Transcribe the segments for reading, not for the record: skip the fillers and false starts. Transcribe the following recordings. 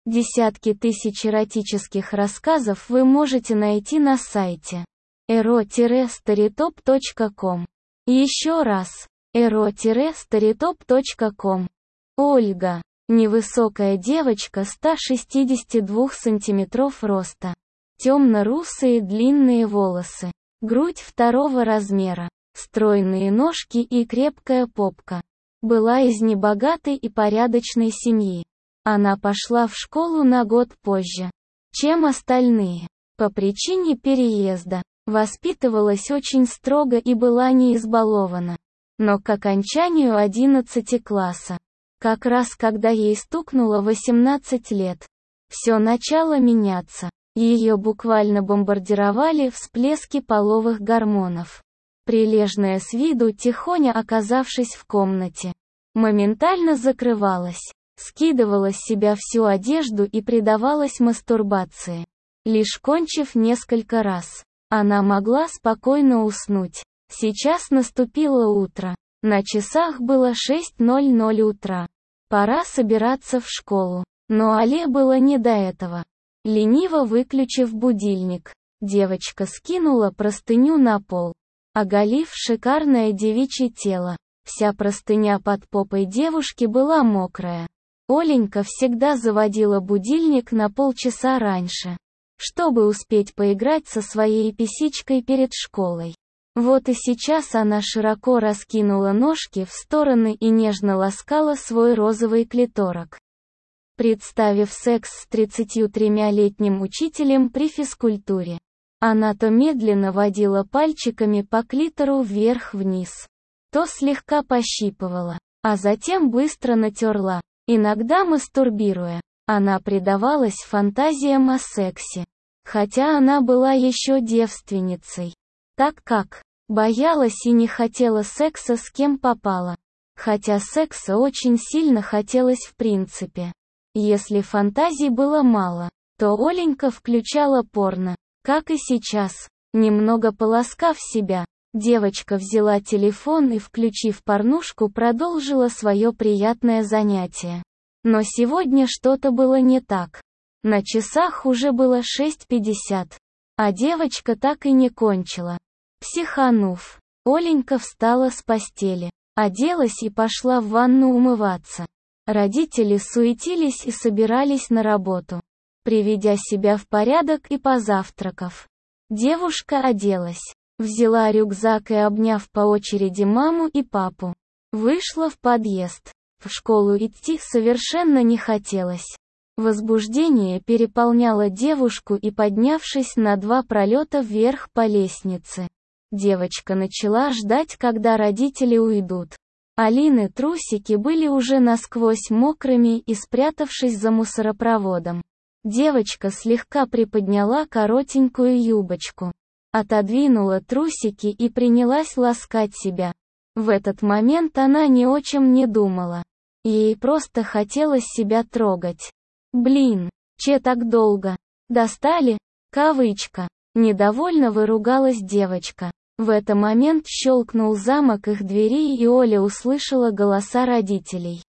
Десятки тысяч эротических рассказов вы можете найти на сайте ero-storytop.com. Еще раз. ero-storytop.com. Ольга. Невысокая девочка 162 сантиметров роста. Темно-русые длинные волосы. Грудь второго размера. Стройные ножки и крепкая попка. Была из небогатой и порядочной семьи. Она пошла в школу на год позже, чем остальные. По причине переезда. Воспитывалась очень строго и была не избалована. Но к окончанию 11 класса, как раз когда ей стукнуло 18 лет, все начало меняться. Ее буквально бомбардировали всплески половых гормонов. Прилежная с виду тихоня, оказавшись в комнате, моментально закрывалась, скидывала с себя всю одежду и предавалась мастурбации. Лишь кончив несколько раз, она могла спокойно уснуть. Сейчас наступило утро. На часах было 6:00 утра. Пора собираться в школу. Но Але было не до этого. Лениво выключив будильник, девочка скинула простыню на пол, оголив шикарное девичье тело. Вся простыня под попой девушки была мокрая. Оленька всегда заводила будильник на полчаса раньше, чтобы успеть поиграть со своей писичкой перед школой. Вот и сейчас она широко раскинула ножки в стороны и нежно ласкала свой розовый клиторок. Представив секс с 33-летним учителем при физкультуре, она то медленно водила пальчиками по клитору вверх-вниз, то слегка пощипывала, а затем быстро натерла, иногда мастурбируя. Она предавалась фантазиям о сексе, хотя она была еще девственницей, так как боялась и не хотела секса с кем попало, хотя секса очень сильно хотелось в принципе. Если фантазий было мало, то Оленька включала порно, как и сейчас. Немного поласкав себя, девочка взяла телефон и, включив порнушку, продолжила свое приятное занятие. Но сегодня что-то было не так. На часах уже было 6:50, а девочка так и не кончила. Психанув, Оленька встала с постели, оделась и пошла в ванну умываться. Родители суетились и собирались на работу. Приведя себя в порядок и позавтракав, девушка оделась, взяла рюкзак и, обняв по очереди маму и папу, вышла в подъезд. В школу идти совершенно не хотелось. Возбуждение переполняло девушку, и, поднявшись на 2 пролета вверх по лестнице, девочка начала ждать, когда родители уйдут. Алины трусики были уже насквозь мокрыми, и, спрятавшись за мусоропроводом, девочка слегка приподняла коротенькую юбочку, отодвинула трусики и принялась ласкать себя. В этот момент она ни о чем не думала. Ей просто хотелось себя трогать. «Блин, че так долго? Достали?» Кавычка. Недовольно выругалась девочка. В этот момент щелкнул замок их двери, и Оля услышала голоса родителей.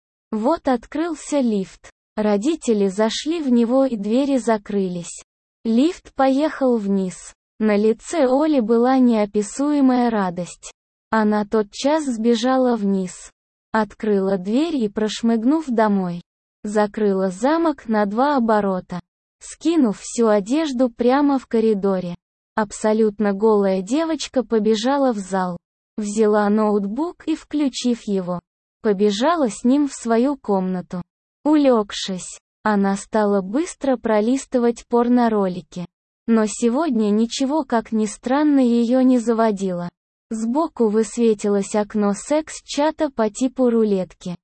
Вот открылся лифт. Родители зашли в него, и двери закрылись. Лифт поехал вниз. На лице Оли была неописуемая радость. Она тотчас сбежала вниз, открыла дверь и, прошмыгнув домой, закрыла замок на 2 оборота, скинув всю одежду прямо в коридоре. Абсолютно голая девочка побежала в зал, взяла ноутбук и, включив его, побежала с ним в свою комнату. Улегшись, она стала быстро пролистывать порно-ролики. Но сегодня ничего, как ни странно, ее не заводило. Сбоку высветилось окно секс-чата по типу рулетки.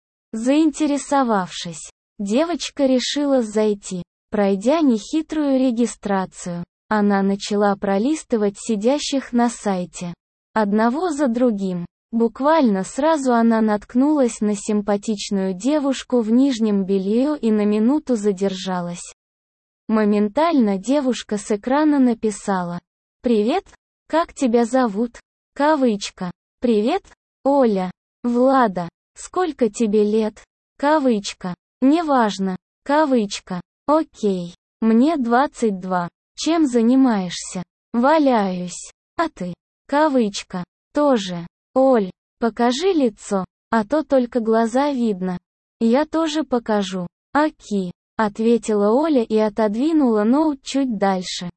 Заинтересовавшись, девочка решила зайти. Пройдя нехитрую регистрацию, она начала пролистывать сидящих на сайте. Одного за другим. Буквально сразу она наткнулась на симпатичную девушку в нижнем белье и на минуту задержалась. Моментально девушка с экрана написала: «Привет, как тебя зовут?» Кавычка. «Привет, Оля. Влада. Сколько тебе лет?» Кавычка. «Неважно». Кавычка. Окей. Мне 22. Чем занимаешься? Валяюсь. А ты? Кавычка. Тоже. Оль, покажи лицо, а то только глаза видно. Я тоже покажу. Оки. Ответила Оля и отодвинула ноут чуть дальше.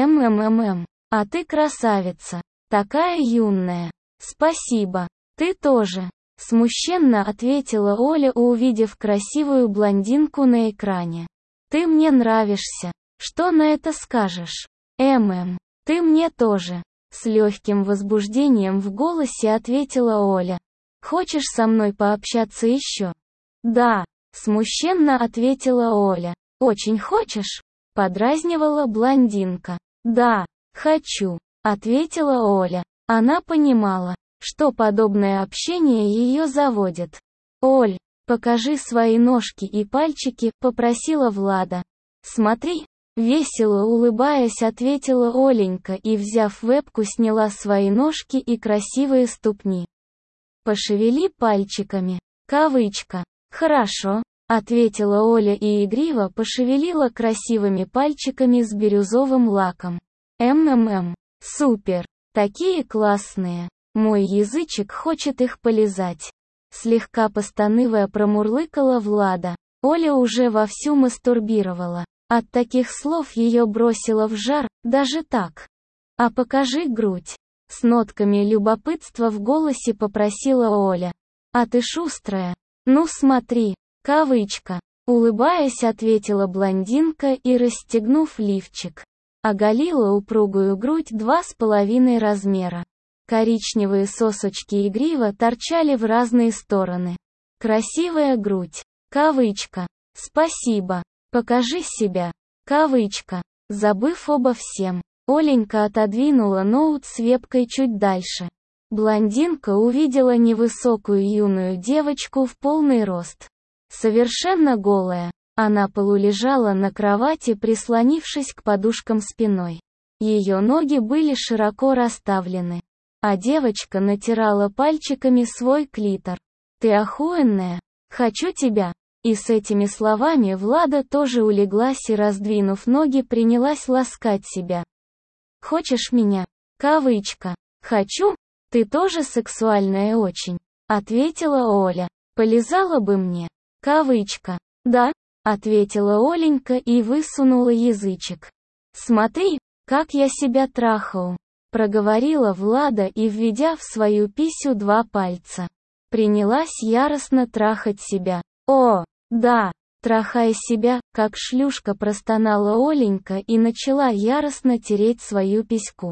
А ты красавица. Такая юная. Спасибо. Ты тоже. Смущенно ответила Оля, увидев красивую блондинку на экране. Ты мне нравишься. Что на это скажешь? Ты мне тоже. С легким возбуждением в голосе ответила Оля. Хочешь со мной пообщаться еще? Да. Смущенно ответила Оля. Очень хочешь? Подразнивала блондинка. Да, хочу, ответила Оля. Она понимала, что подобное общение ее заводит. Оль, покажи свои ножки и пальчики, попросила Влада. Смотри, весело улыбаясь, ответила Оленька и, взяв вебку, сняла свои ножки и красивые ступни. Пошевели пальчиками. Кавычка. Хорошо, ответила Оля и игриво пошевелила красивыми пальчиками с бирюзовым лаком. Супер. Такие классные. Мой язычек хочет их полизать. Слегка постанывая промурлыкала Влада. Оля уже вовсю мастурбировала. От таких слов ее бросило в жар, даже так. А покажи грудь. С нотками любопытства в голосе попросила Оля. А ты шустрая. Ну смотри. Кавычка. Улыбаясь, ответила блондинка и, расстегнув лифчик, оголила упругую грудь 2,5 размера. Коричневые сосочки игриво торчали в разные стороны. Красивая грудь. Кавычка. Спасибо. Покажи себя. Кавычка. Забыв обо всем, Оленька отодвинула ноут с вебкой чуть дальше. Блондинка увидела невысокую юную девочку в полный рост. Совершенно голая, она полулежала на кровати, прислонившись к подушкам спиной. Ее ноги были широко расставлены, а девочка натирала пальчиками свой клитор. «Ты охуенная! Хочу тебя!» И с этими словами Влада тоже улеглась и, раздвинув ноги, принялась ласкать себя. «Хочешь меня?» Кавычка. «Хочу? Ты тоже сексуальная очень», ответила Оля. «Полизала бы мне?» Кавычка. «Да», ответила Оленька и высунула язычек. «Смотри, как я себя трахаю», проговорила Влада и, введя в свою писю 2 пальца, принялась яростно трахать себя. «О, да, трахая себя, как шлюшка», простонала Оленька и начала яростно тереть свою письку.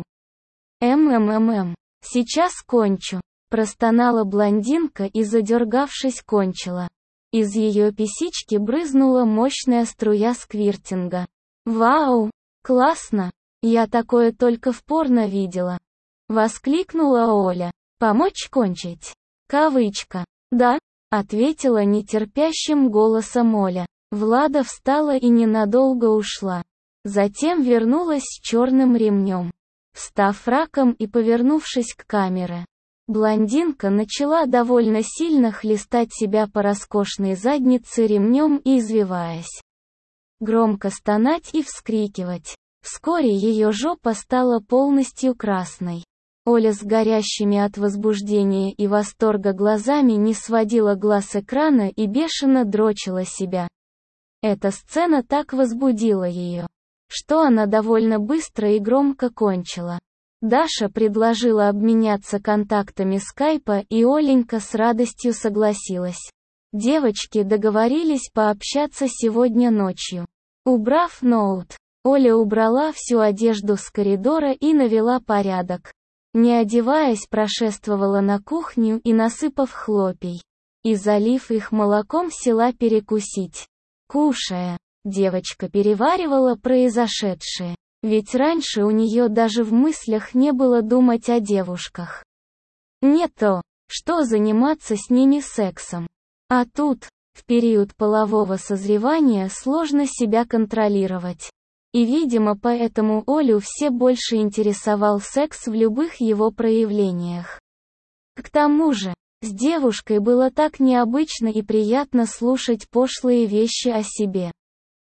Сейчас кончу», простонала блондинка и, задергавшись, кончила. Из ее писички брызнула мощная струя сквиртинга. «Вау! Классно! Я такое только в порно видела!» Воскликнула Оля. «Помочь кончить?» Кавычка. «Да», ответила нетерпящим голосом Оля. Влада встала и ненадолго ушла. Затем вернулась с черным ремнем. Встав раком и повернувшись к камере, блондинка начала довольно сильно хлестать себя по роскошной заднице ремнем и, извиваясь, громко стонать и вскрикивать. Вскоре ее жопа стала полностью красной. Оля с горящими от возбуждения и восторга глазами не сводила глаз экрана и бешено дрочила себя. Эта сцена так возбудила ее, что она довольно быстро и громко кончила. Даша предложила обменяться контактами скайпа, и Оленька с радостью согласилась. Девочки договорились пообщаться сегодня ночью. Убрав ноут, Оля убрала всю одежду с коридора и навела порядок. Не одеваясь, прошествовала на кухню и, насыпав хлопий и залив их молоком, села перекусить. Кушая, девочка переваривала произошедшее. Ведь раньше у нее даже в мыслях не было думать о девушках. Не то, что заниматься с ними сексом. А тут, в период полового созревания, сложно себя контролировать. И, видимо, поэтому Олю все больше интересовал секс в любых его проявлениях. К тому же, с девушкой было так необычно и приятно слушать пошлые вещи о себе.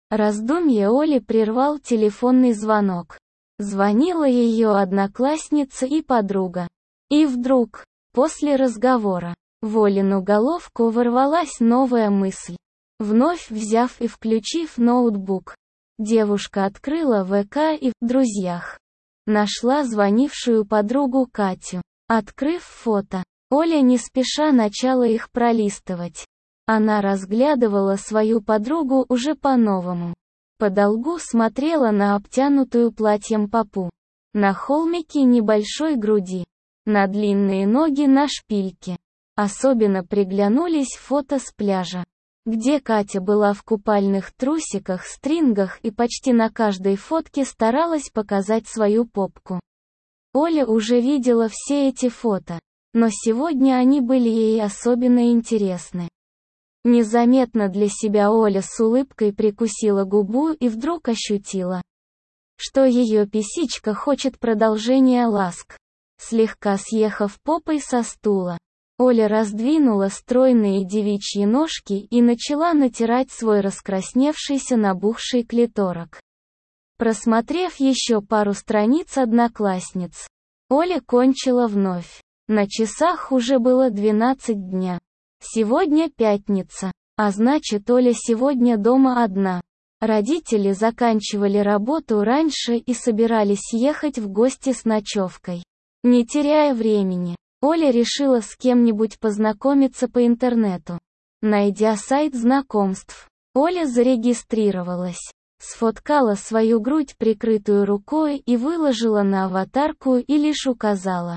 Раздумье Оли прервал телефонный звонок. Звонила ее одноклассница и подруга. И вдруг, после разговора, в Олину головку ворвалась новая мысль. Вновь взяв и включив ноутбук, девушка открыла ВК и в «Друзьях» нашла звонившую подругу Катю. Открыв фото, Оля не спеша начала их пролистывать. Она разглядывала свою подругу уже по-новому. Подолгу смотрела на обтянутую платьем попу, на холмики небольшой груди, на длинные ноги на шпильке. Особенно приглянулись фото с пляжа, где Катя была в купальных трусиках, стрингах и почти на каждой фотке старалась показать свою попку. Оля уже видела все эти фото, но сегодня они были ей особенно интересны. Незаметно для себя Оля с улыбкой прикусила губу и вдруг ощутила, что ее писичка хочет продолжения ласк. Слегка съехав попой со стула, Оля раздвинула стройные девичьи ножки и начала натирать свой раскрасневшийся набухший клиторок. Просмотрев еще пару страниц одноклассниц, Оля кончила вновь. На часах уже было 12 дня. Сегодня пятница, а значит, Оля сегодня дома одна. Родители заканчивали работу раньше и собирались ехать в гости с ночевкой. Не теряя времени, Оля решила с кем-нибудь познакомиться по интернету. Найдя сайт знакомств, Оля зарегистрировалась, сфоткала свою грудь, прикрытую рукой, и выложила на аватарку и лишь указала,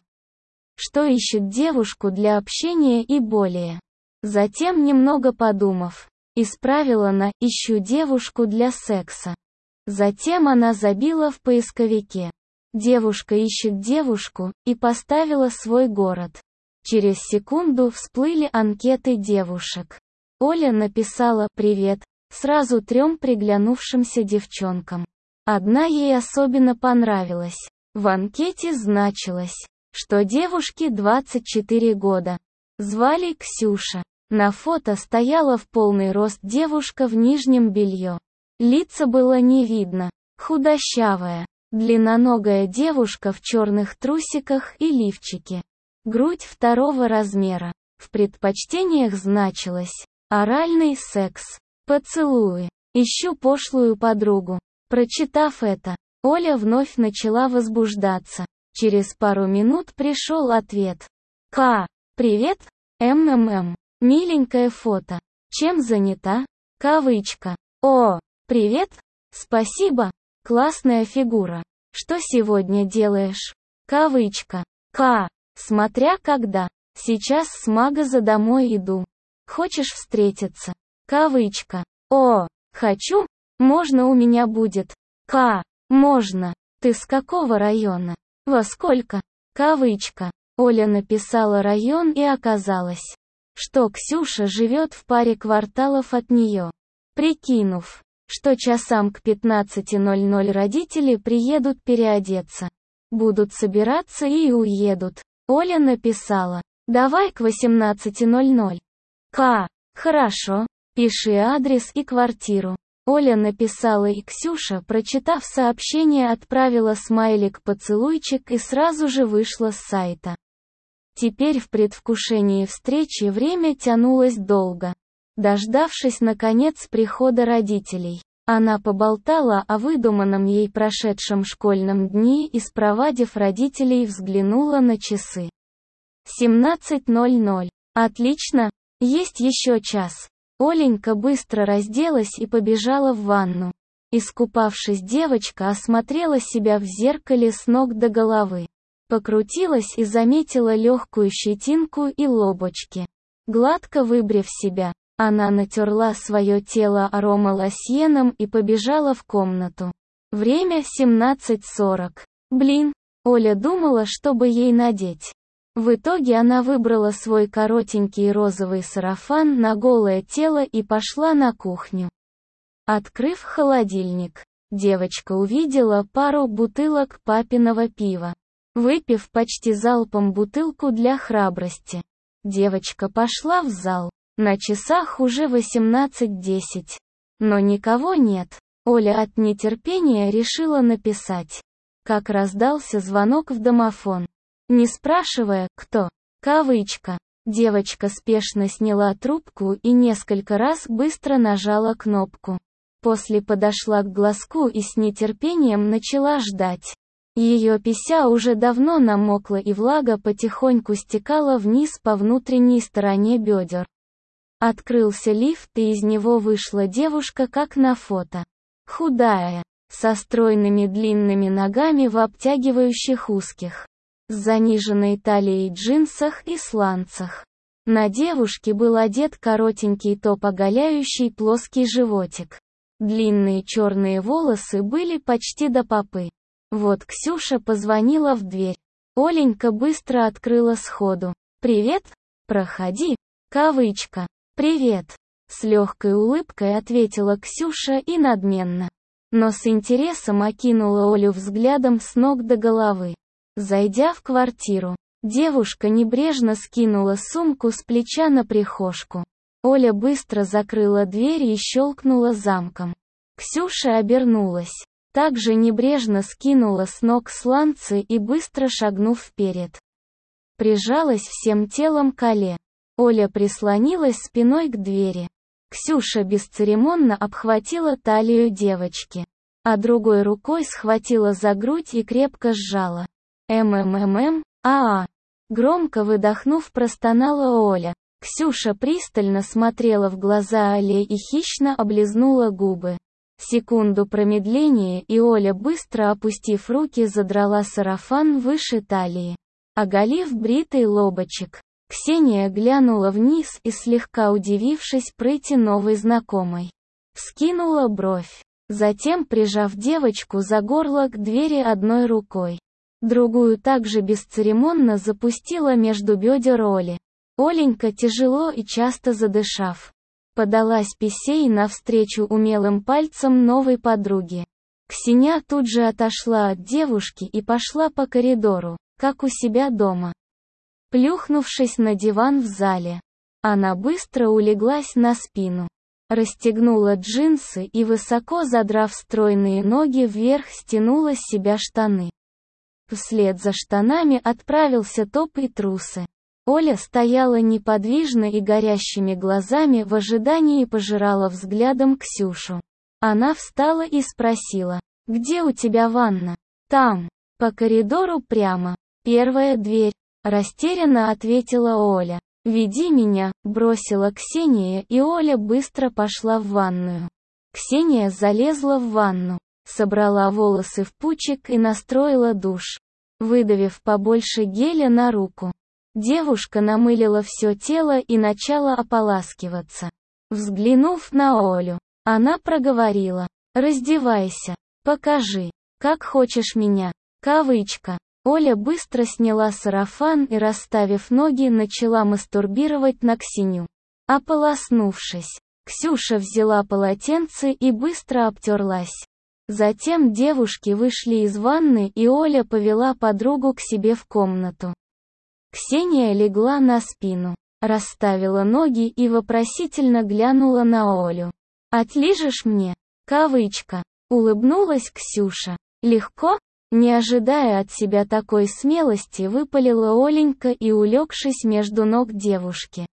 что ищет девушку для общения и более. Затем, немного подумав, исправила на «ищу девушку для секса». Затем она забила в поисковике «девушка ищет девушку» и поставила свой город. Через секунду всплыли анкеты девушек. Оля написала «привет» сразу 3 приглянувшимся девчонкам. Одна ей особенно понравилась. В анкете значилось, что девушке 24 года. Звали Ксюша. На фото стояла в полный рост девушка в нижнем белье. Лица было не видно. Худощавая, длинноногая девушка в черных трусиках и лифчике. Грудь 2 размера. В предпочтениях значилось «оральный секс», «поцелуи», «ищу пошлую подругу». Прочитав это, Оля вновь начала возбуждаться. Через пару минут пришел ответ. «Привет, МММ. Миленькое фото. Чем занята? Кавычка. О, привет. Спасибо. Классная фигура. Что сегодня делаешь? Кавычка. Смотря когда. Сейчас с магаза домой иду. Хочешь встретиться? Кавычка. О, хочу. Можно у меня будет? Можно. Ты с какого района? Во сколько? Кавычка. Оля написала район и оказалось, что Ксюша живет в паре кварталов от нее. Прикинув, что часам к 15:00 родители приедут переодеться, будут собираться и уедут, Оля написала: «Давай к 18:00. Хорошо, пиши адрес и квартиру». Оля написала, и Ксюша, прочитав сообщение, отправила смайлик-поцелуйчик и сразу же вышла с сайта. Теперь в предвкушении встречи время тянулось долго. Дождавшись наконец прихода родителей, она поболтала о выдуманном ей прошедшем школьном дне и, спровадив родителей, взглянула на часы. 17:00. Отлично, есть еще час. Оленька быстро разделась и побежала в ванну. Искупавшись, девочка осмотрела себя в зеркале с ног до головы. Покрутилась и заметила легкую щетинку и лобочки. Гладко выбрив себя, она натерла свое тело аромалосьеном и побежала в комнату. Время 17:40. Блин, Оля думала, что бы ей надеть. В итоге она выбрала свой коротенький розовый сарафан на голое тело и пошла на кухню. Открыв холодильник, девочка увидела пару бутылок папиного пива. Выпив почти залпом бутылку для храбрости, девочка пошла в зал. На часах уже 18:10. Но никого нет. Оля от нетерпения решила написать. Как раздался звонок в домофон. Не спрашивая, кто. Кавычка. Девочка спешно сняла трубку и несколько раз быстро нажала кнопку. После подошла к глазку и с нетерпением начала ждать. Ее пися уже давно намокла и влага потихоньку стекала вниз по внутренней стороне бедер. Открылся лифт и из него вышла девушка как на фото. Худая, со стройными длинными ногами в обтягивающих узких, с заниженной талией джинсах и сланцах. На девушке был одет коротенький топ, оголяющий плоский животик. Длинные черные волосы были почти до попы. Вот Ксюша позвонила в дверь. Оленька быстро открыла сходу. «Привет, проходи». Кавычка. «Привет». С легкой улыбкой ответила Ксюша и надменно, но с интересом окинула Олю взглядом с ног до головы. Зайдя в квартиру, девушка небрежно скинула сумку с плеча на прихожку. Оля быстро закрыла дверь и щелкнула замком. Ксюша обернулась. Также небрежно скинула с ног сланцы и быстро шагнув вперед, прижалась всем телом к Оле. Оля прислонилась спиной к двери. Ксюша бесцеремонно обхватила талию девочки, а другой рукой схватила за грудь и крепко сжала. Громко выдохнув, простонала Оля. Ксюша пристально смотрела в глаза Оле и хищно облизнула губы. Секунду промедления, и Оля, быстро опустив руки, задрала сарафан выше талии, оголив бритый лобочек. Ксения глянула вниз и, слегка удивившись прыти новой знакомой, вскинула бровь. Затем, прижав девочку за горло к двери одной рукой, другую также бесцеремонно запустила между бедер Оли. Оленька, тяжело и часто задышав, подалась писей навстречу умелым пальцам новой подруги. Ксения тут же отошла от девушки и пошла по коридору, как у себя дома. Плюхнувшись на диван в зале, она быстро улеглась на спину, расстегнула джинсы и, высоко задрав стройные ноги вверх, стянула с себя штаны. Вслед за штанами отправился топ и трусы. Оля стояла неподвижно и горящими глазами в ожидании и пожирала взглядом Ксюшу. Она встала и спросила: «Где у тебя ванна?» «Там. По коридору прямо. Первая дверь», — растерянно ответила Оля. «Веди меня», — бросила Ксения, и Оля быстро пошла в ванную. Ксения залезла в ванну, собрала волосы в пучек и настроила душ, выдавив побольше геля на руку. Девушка намылила все тело и начала ополаскиваться. Взглянув на Олю, она проговорила: «Раздевайся, покажи, как хочешь меня». Кавычка. Оля быстро сняла сарафан и, расставив ноги, начала мастурбировать на Ксению. Ополоснувшись, Ксюша взяла полотенце и быстро обтерлась. Затем девушки вышли из ванны, и Оля повела подругу к себе в комнату. Ксения легла на спину, расставила ноги и вопросительно глянула на Олю. «Отлижешь мне?» Кавычка. Улыбнулась Ксюша. «Легко?» Не ожидая от себя такой смелости, выпалила Оленька и, улегшись между ног девушки,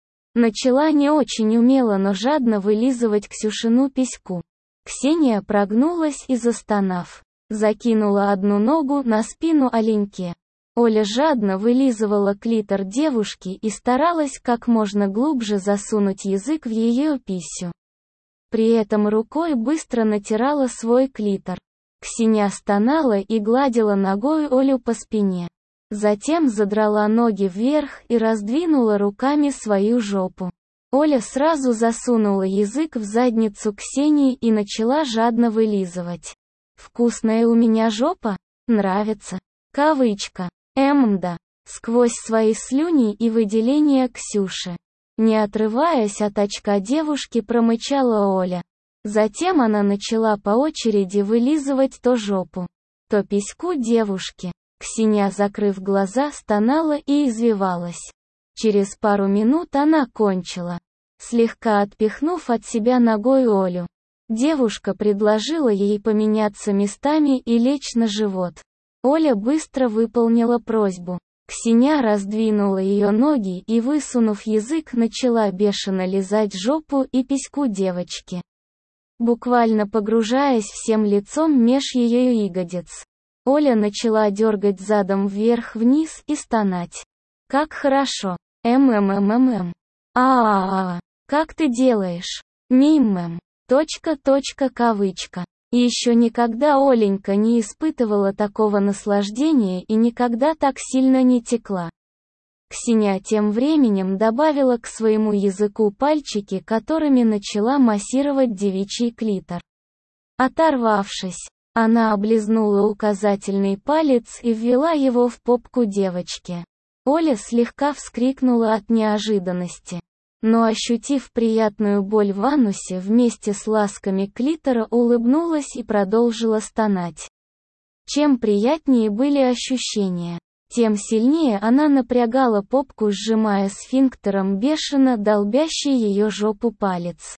начала не очень умело, но жадно вылизывать Ксюшину письку. Ксения прогнулась и, застонав, закинула одну ногу на спину Оленьке. Оля жадно вылизывала клитор девушки и старалась как можно глубже засунуть язык в ее писю. При этом рукой быстро натирала свой клитор. Ксения стонала и гладила ногой Олю по спине. Затем задрала ноги вверх и раздвинула руками свою жопу. Оля сразу засунула язык в задницу Ксении и начала жадно вылизывать. «Вкусная у меня жопа? Нравится?» Кавычка. Да. Сквозь свои слюни и выделения Ксюши, не отрываясь от очка девушки, промычала Оля. Затем она начала по очереди вылизывать то жопу, то письку девушки. Ксения, закрыв глаза, стонала и извивалась. Через пару минут она кончила, слегка отпихнув от себя ногой Олю. Девушка предложила ей поменяться местами и лечь на живот. Оля быстро выполнила просьбу. Ксения раздвинула ее ноги и, высунув язык, начала бешено лизать жопу и письку девочки, буквально погружаясь всем лицом меж ее ягодиц. Оля начала дергать задом вверх-вниз и стонать. «Как хорошо! А-а-а! Как ты делаешь? Мим-мэм! Кавычка. И еще никогда Оленька не испытывала такого наслаждения и никогда так сильно не текла». Ксения тем временем добавила к своему языку пальчики, которыми начала массировать девичий клитор. Оторвавшись, она облизнула указательный палец и ввела его в попку девочки. Оля слегка вскрикнула от неожиданности, но, ощутив приятную боль в анусе вместе с ласками клитора, улыбнулась и продолжила стонать. Чем приятнее были ощущения, тем сильнее она напрягала попку, сжимая сфинктером бешено долбящий ее жопу палец.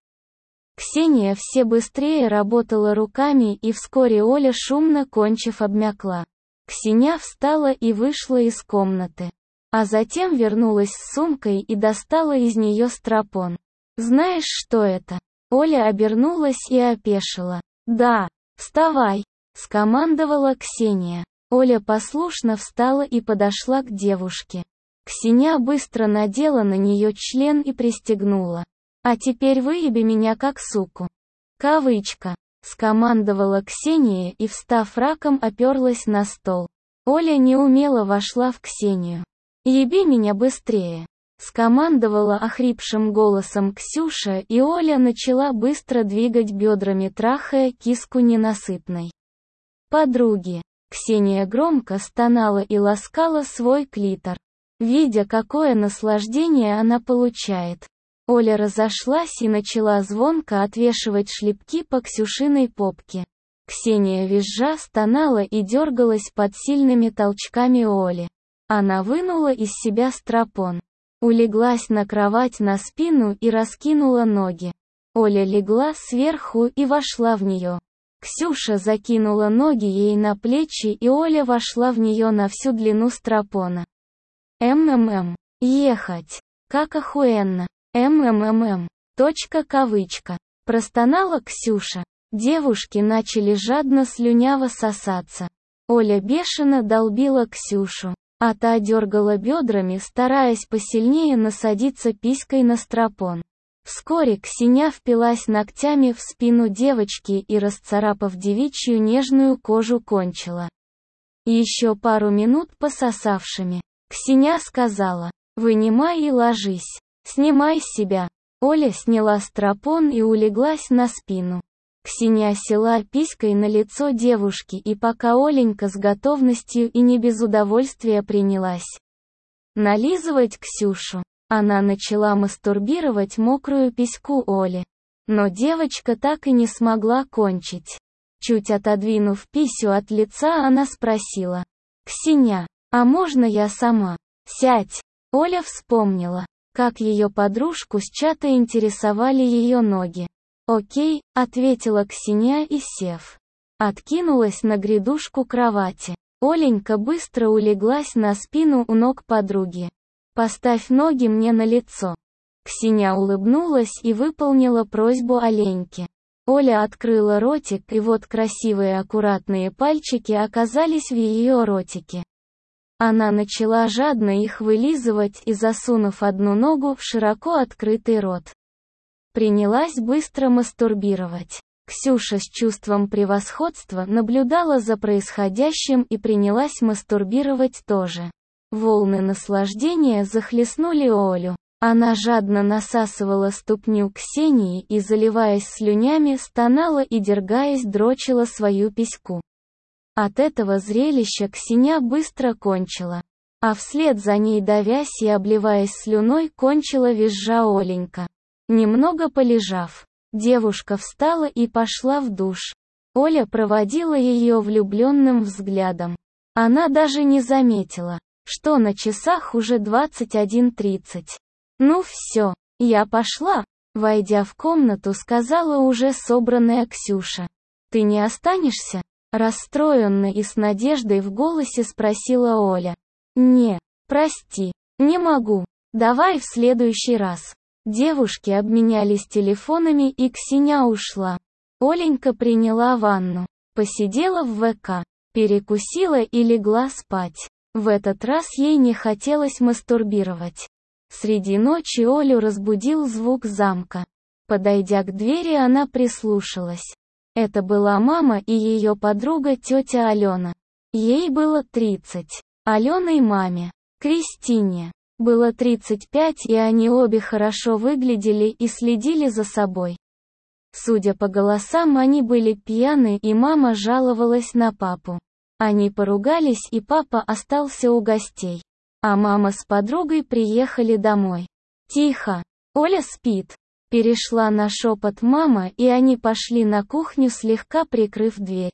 Ксения все быстрее работала руками, и вскоре Оля, шумно кончив, обмякла. Ксения встала и вышла из комнаты. А затем вернулась с сумкой и достала из нее стропон. «Знаешь, что это?» Оля обернулась и опешила. «Да, вставай!» — скомандовала Ксения. Оля послушно встала и подошла к девушке. Ксения быстро надела на нее член и пристегнула. «А теперь выеби меня как суку!» Кавычка. Скомандовала Ксения и, встав раком, оперлась на стол. Оля неумело вошла в Ксению. «Еби меня быстрее!» Скомандовала охрипшим голосом Ксюша, и Оля начала быстро двигать бедрами, трахая киску ненасытной подруги. Ксения громко стонала и ласкала свой клитор. Видя, какое наслаждение она получает, Оля разошлась и начала звонко отвешивать шлепки по Ксюшиной попке. Ксения визжа стонала и дергалась под сильными толчками Оли. Она вынула из себя стропон, улеглась на кровать на спину и раскинула ноги. Оля легла сверху и вошла в нее. Ксюша закинула ноги ей на плечи, и Оля вошла в нее на всю длину стропона. Ехать. Как охуенно. Кавычка. Простонала Ксюша. Девушки начали жадно слюняво сосаться. Оля бешено долбила Ксюшу, а та дергала бедрами, стараясь посильнее насадиться писькой на стропон. Вскоре Ксения впилась ногтями в спину девочки и, расцарапав девичью нежную кожу, кончила. Еще пару минут пососавшими, Ксения сказала: «Вынимай и ложись. Снимай с себя». Оля сняла стропон и улеглась на спину. Ксения села писькой на лицо девушки, и пока Оленька с готовностью и не без удовольствия принялась нализывать Ксюшу, она начала мастурбировать мокрую письку Оли. Но девочка так и не смогла кончить. Чуть отодвинув писю от лица, она спросила: «Ксения, а можно я сама? Сядь». Оля вспомнила, как ее подружку с чата интересовали ее ноги. «Окей», — ответила Ксения и, сев, откинулась на грядушку кровати. Оленька быстро улеглась на спину у ног подруги. «Поставь ноги мне на лицо». Ксения улыбнулась и выполнила просьбу Оленьки. Оля открыла ротик, и вот красивые аккуратные пальчики оказались в ее ротике. Она начала жадно их вылизывать и, засунув одну ногу в широко открытый рот, принялась быстро мастурбировать. Ксюша с чувством превосходства наблюдала за происходящим и принялась мастурбировать тоже. Волны наслаждения захлестнули Олю. Она жадно насасывала ступню Ксении и, заливаясь слюнями, стонала и, дергаясь, дрочила свою письку. От этого зрелища Ксения быстро кончила. А вслед за ней, давясь и обливаясь слюной, кончила визжа Оленька. Немного полежав, девушка встала и пошла в душ. Оля проводила ее влюбленным взглядом. Она даже не заметила, что на часах уже 21:30. «Ну все, я пошла», Войдя в комнату, сказала уже собранная Ксюша. «Ты не останешься?» Расстроенно и с надеждой в голосе спросила Оля. «Не, прости, не могу. Давай в следующий раз». Девушки обменялись телефонами и Ксения ушла. Оленька приняла ванну, посидела в ВК, перекусила и легла спать. В этот раз ей не хотелось мастурбировать. Среди ночи Олю разбудил звук замка. Подойдя к двери, она прислушалась. Это была мама и ее подруга тетя Алена. Ей было 30. Аленой маме, Кристине, было 35, и они обе хорошо выглядели и следили за собой. Судя по голосам, они были пьяны, и мама жаловалась на папу. Они поругались, и папа остался у гостей. А мама с подругой приехали домой. «Тихо! Оля спит!» Перешла на шепот мама, и они пошли на кухню, слегка прикрыв дверь.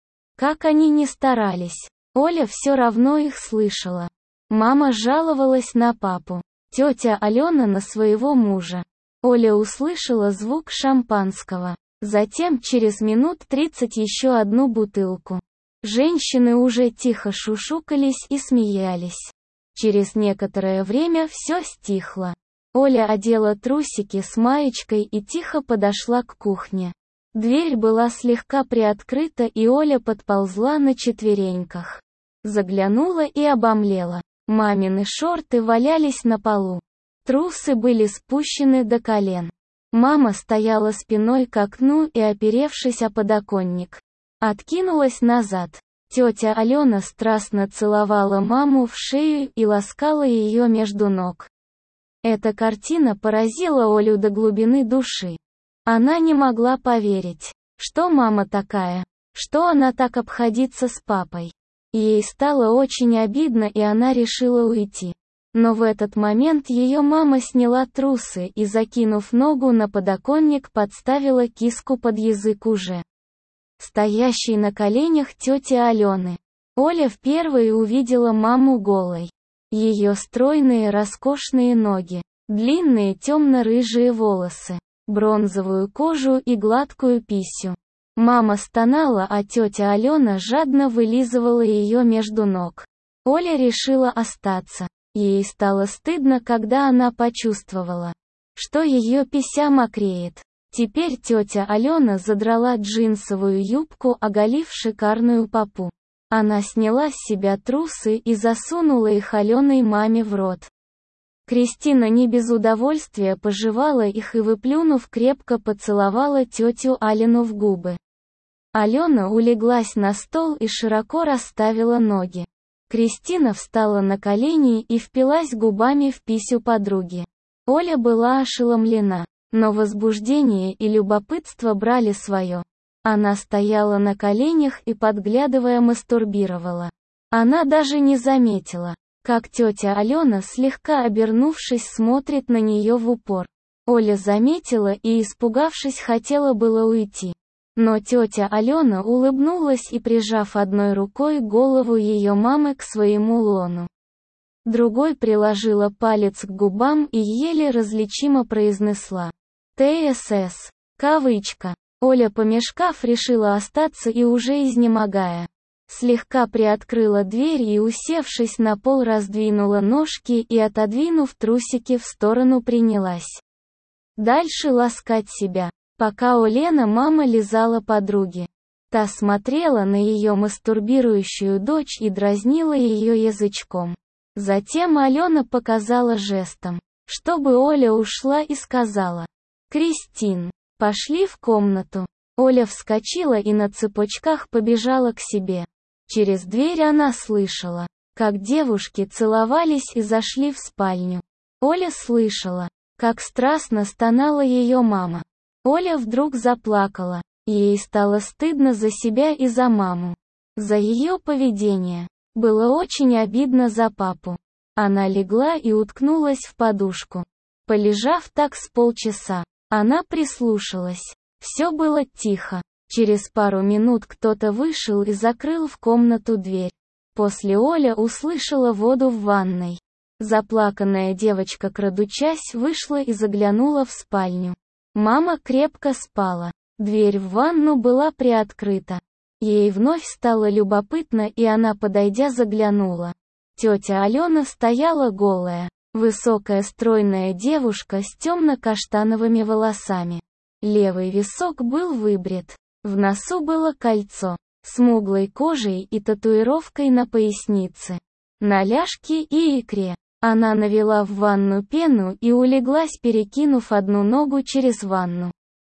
Как они ни старались, Оля все равно их слышала. Мама жаловалась на папу, тетя Алена на своего мужа. Оля услышала звук шампанского. Затем через минут 30 еще одну бутылку. Женщины уже тихо шушукались и смеялись. Через некоторое время все стихло. Оля одела трусики с маечкой и тихо подошла к кухне. Дверь была слегка приоткрыта, и Оля подползла на четвереньках. Заглянула и обомлела. Мамины шорты валялись на полу. Трусы были спущены до колен. Мама стояла спиной к окну и, оперевшись о подоконник, откинулась назад. Тетя Алена страстно целовала маму в шею и ласкала ее между ног. Эта картина поразила Олю до глубины души. Она не могла поверить, что мама такая, что она так обходится с папой. Ей стало очень обидно, и она решила уйти. Но в этот момент ее мама сняла трусы и, закинув ногу на подоконник, подставила киску под язык уже стоящей на коленях тети Алены. Оля впервые увидела маму голой. Ее стройные роскошные ноги, длинные темно-рыжие волосы, бронзовую кожу и гладкую писю. Мама стонала, а тетя Алена жадно вылизывала ее между ног. Оля решила остаться. Ей стало стыдно, когда она почувствовала, что ее пися мокреет. Теперь тетя Алена задрала джинсовую юбку, оголив шикарную попу. Она сняла с себя трусы и засунула их Аленой маме в рот. Кристина не без удовольствия пожевала их и, выплюнув, крепко поцеловала тетю Алену в губы. Алена улеглась на стол и широко расставила ноги. Кристина встала на колени и впилась губами в писю подруги. Оля была ошеломлена, но возбуждение и любопытство брали свое. Она стояла на коленях и, подглядывая, мастурбировала. Она даже не заметила, как тетя Алена, слегка обернувшись, смотрит на нее в упор. Оля заметила и, испугавшись, хотела было уйти. Но тетя Алена улыбнулась и, прижав одной рукой голову ее мамы к своему лону, другой приложила палец к губам и еле различимо произнесла «ТСС». Кавычка. Оля, помешкав, решила остаться и, уже изнемогая, слегка приоткрыла дверь и, усевшись на пол, раздвинула ножки и, отодвинув трусики в сторону, принялась дальше ласкать себя, пока Олена мама лизала подруги. Та смотрела на ее мастурбирующую дочь и дразнила ее язычком. Затем Алена показала жестом, чтобы Оля ушла, и сказала: «Кристин, пошли в комнату». Оля вскочила и на цыпочках побежала к себе. Через дверь она слышала, как девушки целовались и зашли в спальню. Оля слышала, как страстно стонала ее мама. Оля вдруг заплакала. Ей стало стыдно за себя и за маму, за ее поведение. Было очень обидно за папу. Она легла и уткнулась в подушку. Полежав так с полчаса, она прислушалась. Все было тихо. Через пару минут кто-то вышел и закрыл в комнату дверь. После Оля услышала воду в ванной. Заплаканная девочка, крадучась, вышла и заглянула в спальню. Мама крепко спала. Дверь в ванну была приоткрыта. Ей вновь стало любопытно, и она, подойдя, заглянула. Тетя Алена стояла голая. Высокая стройная девушка с темно-каштановыми волосами. Левый висок был выбрит. В носу было кольцо. Смуглой кожей и татуировкой на пояснице. На ляжке и икре. Она навела в ванну пену и улеглась, перекинув одну ногу через ванну.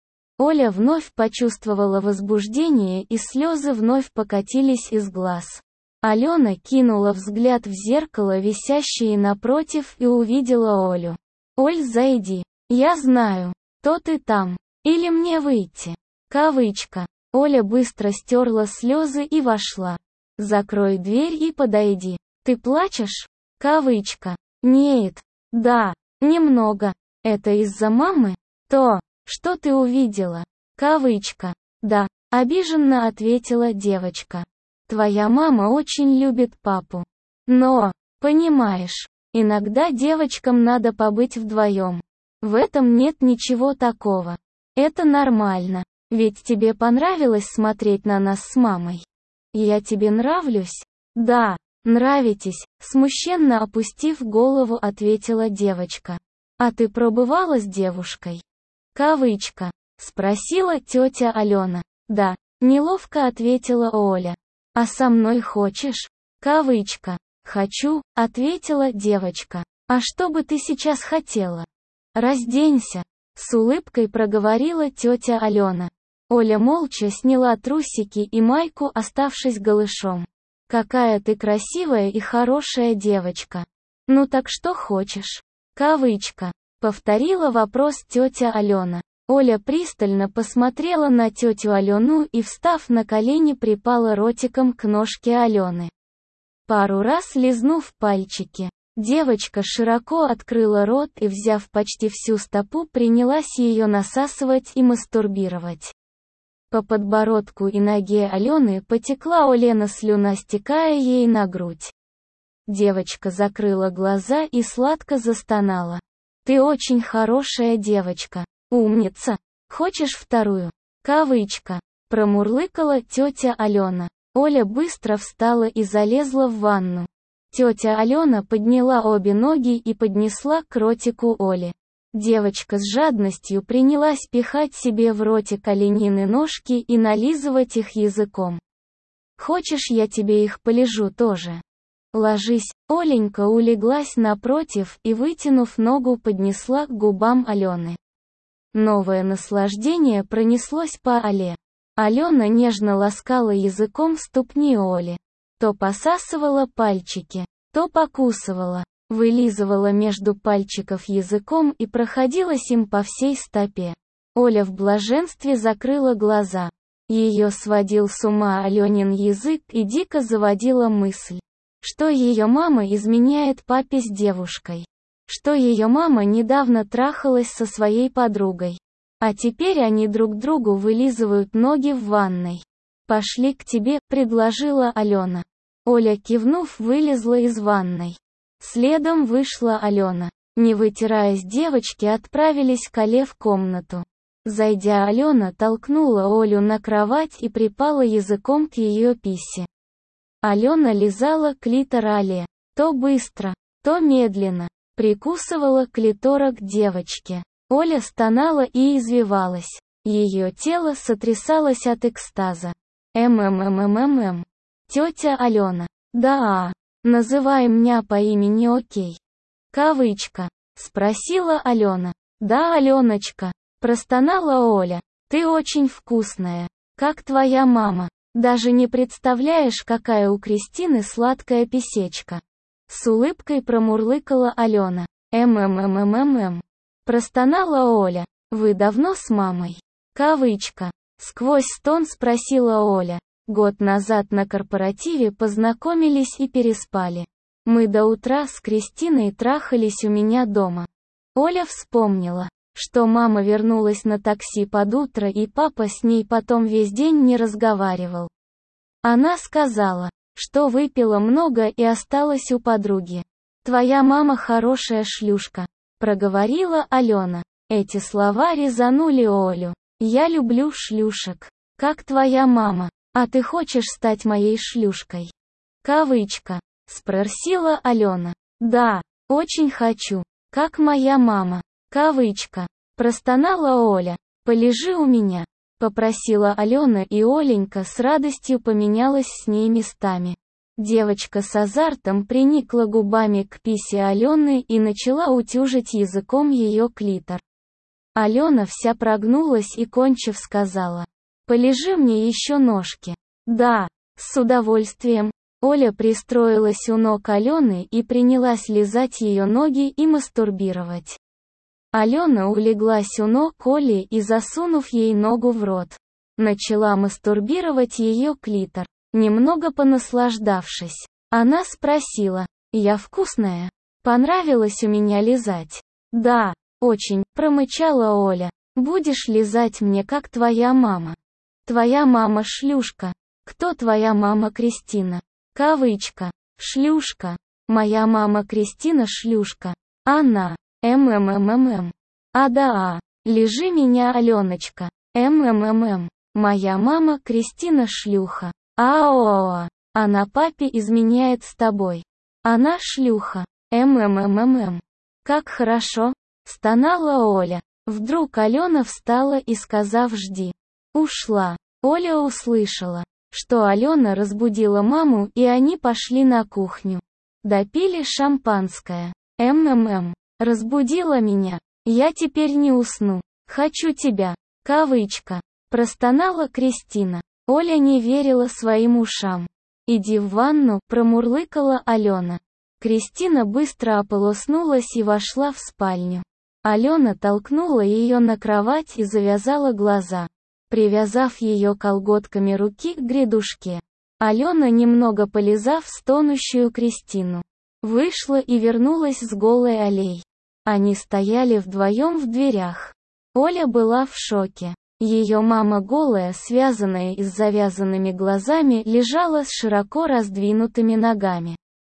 Оля вновь почувствовала возбуждение, и слезы вновь покатились из глаз. Алена кинула взгляд в зеркало, висящее напротив, и увидела Олю. «Оль, зайди. Я знаю. То ты там. Или мне выйти?» Кавычка. Оля быстро стерла слезы и вошла. «Закрой дверь и подойди. Ты плачешь?» Кавычка. «Нет. Да. Немного. Это из-за мамы? То, что ты увидела?» Кавычка. «Да», — обиженно ответила девочка. «Твоя мама очень любит папу. Но, понимаешь, иногда девочкам надо побыть вдвоем. В этом нет ничего такого. Это нормально. Ведь тебе понравилось смотреть на нас с мамой. Я тебе нравлюсь?» «Да, нравитесь», — смущенно опустив голову, ответила девочка. «А ты пробывала с девушкой?» Кавычка. Спросила тетя Алена. «Да», — неловко ответила Оля. «А со мной хочешь?» Кавычка. «Хочу», — ответила девочка. «А что бы ты сейчас хотела?» «Разденься», — с улыбкой проговорила тетя Алена. Оля молча сняла трусики и майку, оставшись голышом. «Какая ты красивая и хорошая девочка. Ну так что хочешь?» Кавычка. Повторила вопрос тетя Алена. Оля пристально посмотрела на тетю Алену и, встав на колени, припала ротиком к ножке Алены. Пару раз лизнув пальчики, девочка широко открыла рот и, взяв почти всю стопу, принялась ее насасывать и мастурбировать. По подбородку и ноге Алены потекла Олена слюна, стекая ей на грудь. Девочка закрыла глаза и сладко застонала. «Ты очень хорошая девочка. Умница. Хочешь вторую?» Кавычка. Промурлыкала тетя Алена. Оля быстро встала и залезла в ванну. Тетя Алена подняла обе ноги и поднесла к ротику Оли. Девочка с жадностью принялась пихать себе в ротик оленины ножки и нализывать их языком. «Хочешь, я тебе их полижу тоже?» «Ложись». Оленька улеглась напротив и, вытянув ногу, поднесла к губам Алены. Новое наслаждение пронеслось по Оле. Алена нежно ласкала языком ступни Оли. То посасывала пальчики, то покусывала, вылизывала между пальчиков языком и проходилась им по всей стопе. Оля в блаженстве закрыла глаза. Ее сводил с ума Аленин язык, и дико заводила мысль, что ее мама изменяет папе с девушкой. Что ее мама недавно трахалась со своей подругой. А теперь они друг другу вылизывают ноги в ванной. «Пошли к тебе», — предложила Алена. Оля, кивнув, вылезла из ванной. Следом вышла Алена. Не вытираясь, девочки отправились к Оле в комнату. Зайдя, Алена толкнула Олю на кровать и припала языком к ее писе. Алена лизала клитор Оле. То быстро, то медленно. Прикусывала клиторок девочки. Оля стонала и извивалась. Ее тело сотрясалось от экстаза. Тетя Алена. «Да, называй меня по имени, окей?» Кавычка. Спросила Алена. «Да, Аленочка», простонала Оля. «Ты очень вкусная. Как твоя мама. Даже не представляешь, какая у Кристины сладкая писечка». С улыбкой промурлыкала Алена. Простонала Оля. «Вы давно с мамой?» Кавычка. Сквозь стон спросила Оля. «Год назад на корпоративе познакомились и переспали. Мы до утра с Кристиной трахались у меня дома». Оля вспомнила, что мама вернулась на такси под утро, и папа с ней потом весь день не разговаривал. Она сказала, что выпила много и осталась у подруги. «Твоя мама хорошая шлюшка», проговорила Алена. Эти слова резанули Олю. «Я люблю шлюшек. Как твоя мама. А ты хочешь стать моей шлюшкой?» Кавычка. Спросила Алена. «Да, очень хочу. Как моя мама». Кавычка. Простонала Оля. «Полежи у меня», — попросила Алена, и Оленька с радостью поменялась с ней местами. Девочка с азартом приникла губами к писе Алены и начала утюжить языком ее клитор. Алена вся прогнулась и, кончив, сказала: «Полежи мне еще ножки». «Да, с удовольствием». Оля пристроилась у ног Алены и принялась лизать ее ноги и мастурбировать. Алена улеглась у ног Оли и, засунув ей ногу в рот, начала мастурбировать ее клитор. Немного понаслаждавшись, она спросила: «Я вкусная? Понравилось у меня лизать?» «Да, очень», — промычала Оля. «Будешь лизать мне, как твоя мама». «Твоя мама шлюшка». «Кто твоя мама Кристина?» Кавычка. «Шлюшка. Моя мама Кристина шлюшка. Она. ММММ. А. Лежи меня, Аленочка. ММММ. Моя мама Кристина шлюха. Аоа. Она папе изменяет с тобой. Она шлюха. ММММ. Как хорошо!» — стонала Оля. Вдруг Алена встала и, сказав «жди», ушла. Оля услышала, что Алена разбудила маму, и они пошли на кухню. Допили шампанское. МММ. «Разбудила меня. Я теперь не усну. Хочу тебя». Кавычка. Простонала Кристина. Оля не верила своим ушам. «Иди в ванну», — промурлыкала Алена. Кристина быстро ополоснулась и вошла в спальню. Алена толкнула ее на кровать и завязала глаза, привязав ее колготками руки к грядушке. Алена, немного полизав стонущую Кристину, вышла и вернулась с голой Олей. Они стояли вдвоем в дверях. Оля была в шоке. Ее мама, голая, связанная и с завязанными глазами, лежала с широко раздвинутыми ногами.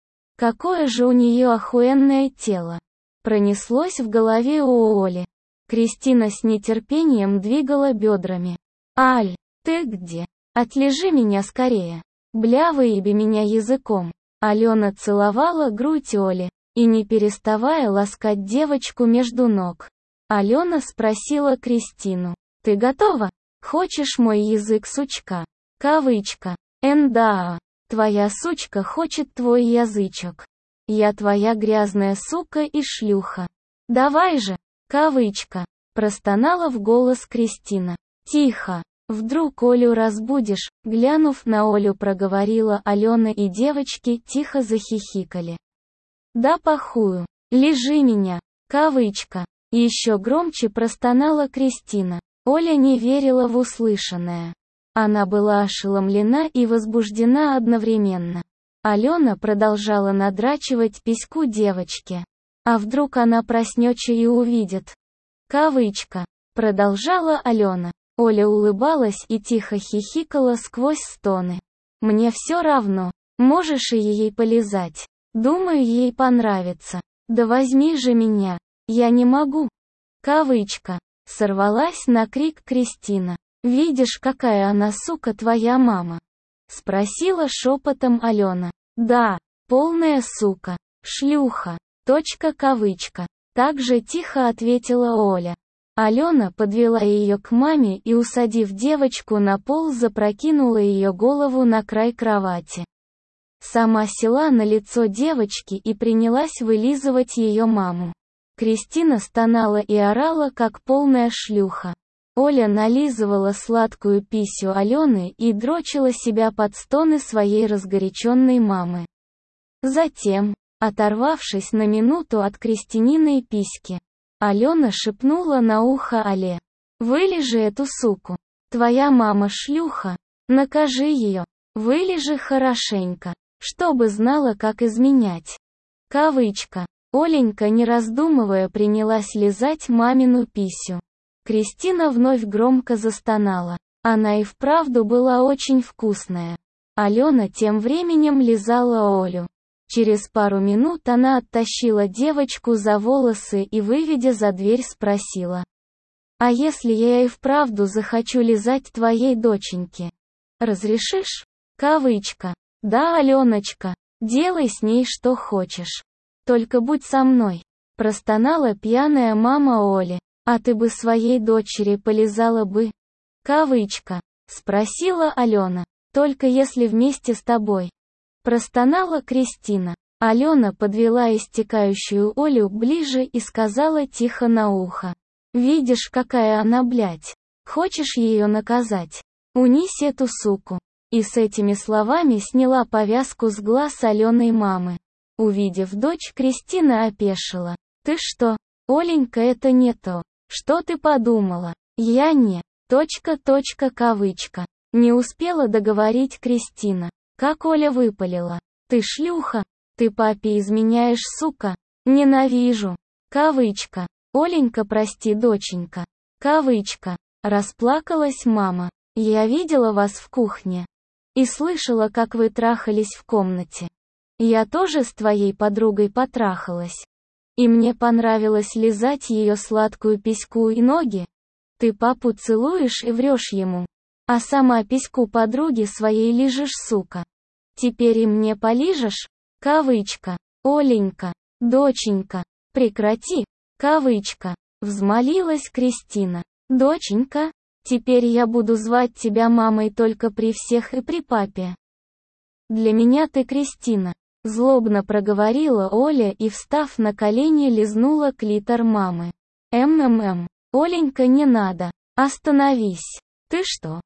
Какое же у нее охуенное тело! Пронеслось в голове у Оли. Кристина с нетерпением двигала бедрами. «Аль, ты где? Отлежи меня скорее. Бля, выеби меня языком». Алена целовала грудь Оли, и не переставая ласкать девочку между ног. Алена спросила Кристину: «Ты готова? Хочешь мой язык, сучка?» Кавычка. «Да, твоя сучка хочет твой язычок. Я твоя грязная сука и шлюха. Давай же!» Кавычка. Простонала в голос Кристина. «Тихо! Вдруг Олю разбудишь», — глянув на Олю, проговорила Алена, и девочки тихо захихикали. «Да похую! Лежи меня!» Кавычка. Еще громче простонала Кристина. Оля не верила в услышанное. Она была ошеломлена и возбуждена одновременно. Алена продолжала надрачивать письку девочки. А вдруг она проснется и увидит? Кавычка. Продолжала Алена. Оля улыбалась и тихо хихикала сквозь стоны. «Мне все равно. Можешь и ей полизать. Думаю, ей понравится. Да возьми же меня. Я не могу». Кавычка. Сорвалась на крик Кристина. «Видишь, какая она, сука, твоя мама?» Спросила шепотом Алена. «Да, полная сука. Шлюха. Точка, кавычка». Так же тихо ответила Оля. Алена подвела ее к маме и, усадив девочку на пол, запрокинула ее голову на край кровати. Сама села на лицо девочки и принялась вылизывать ее маму. Кристина стонала и орала, как полная шлюха. Оля нализывала сладкую писю Алены и дрочила себя под стоны своей разгоряченной мамы. Затем, оторвавшись на минуту от Кристининой письки, Алена шепнула на ухо Але: «Вылежи эту суку. Твоя мама шлюха. Накажи ее. Вылежи хорошенько, чтобы знала, как изменять». Кавычка. Оленька, не раздумывая, принялась лизать мамину писю. Кристина вновь громко застонала. Она и вправду была очень вкусная. Алена тем временем лизала Олю. Через пару минут она оттащила девочку за волосы и, выведя за дверь, спросила: «А если я и вправду захочу лизать твоей доченьке? Разрешишь?» Кавычка. «Да, Аленочка, делай с ней что хочешь. Только будь со мной», — простонала пьяная мама Оли. «А ты бы своей дочери полизала бы?» Кавычка. Спросила Алена. «Только если вместе с тобой», — простонала Кристина. Алена подвела истекающую Олю ближе и сказала тихо на ухо: «Видишь, какая она, блядь? Хочешь ее наказать? Унись эту суку». И с этими словами сняла повязку с глаз Аленой мамы. Увидев дочь, Кристина опешила. «Ты что, Оленька, это не то. Что ты подумала? Я не... Кавычка. Не успела договорить Кристина, как Оля выпалила: «Ты шлюха! Ты папе изменяешь, сука! Ненавижу!» Кавычка. «Оленька, прости, доченька». Кавычка. Расплакалась мама. «Я видела вас в кухне. И слышала, как вы трахались в комнате. Я тоже с твоей подругой потрахалась. И мне понравилось лизать ее сладкую письку и ноги. Ты папу целуешь и врешь ему. А сама письку подруги своей лижешь, сука. Теперь и мне полижешь?» Кавычка. «Оленька, доченька, прекрати». Кавычка. Взмолилась Кристина. «Доченька, теперь я буду звать тебя мамой только при всех и при папе. Для меня ты Кристина», — злобно проговорила Оля и, встав на колени, лизнула клитор мамы. «Оленька, не надо. Остановись. Ты что?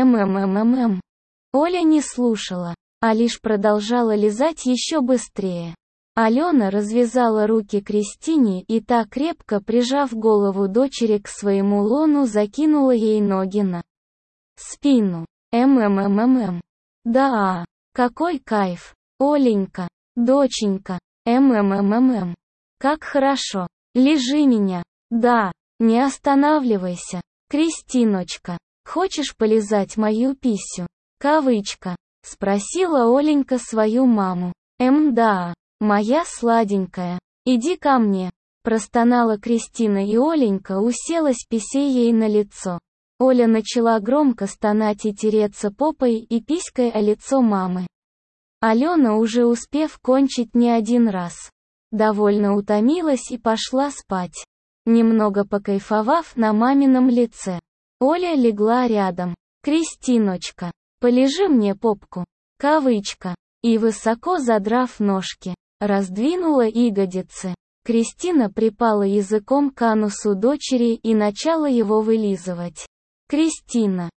Оля не слушала, а лишь продолжала лизать еще быстрее. Алена развязала руки Кристине и та, крепко прижав голову дочери к своему лону, закинула ей ноги на спину. Да, какой кайф, Оленька, доченька, как хорошо, лежи меня, да, не останавливайся, Кристиночка, хочешь полизать мою писю? Кавычка. Спросила Оленька свою маму. Да. «Моя сладенькая, иди ко мне», — простонала Кристина, и Оленька уселась, пися ей на лицо. Оля начала громко стонать и тереться попой и писькой о лицо мамы. Алена, уже успев кончить не один раз, довольно утомилась и пошла спать. Немного покайфовав на мамином лице, Оля легла рядом. «Кристиночка, полежи мне попку». Кавычка. И, высоко задрав ножки, раздвинула ягодицы. Кристина припала языком к анусу дочери и начала его вылизывать. «Кристина,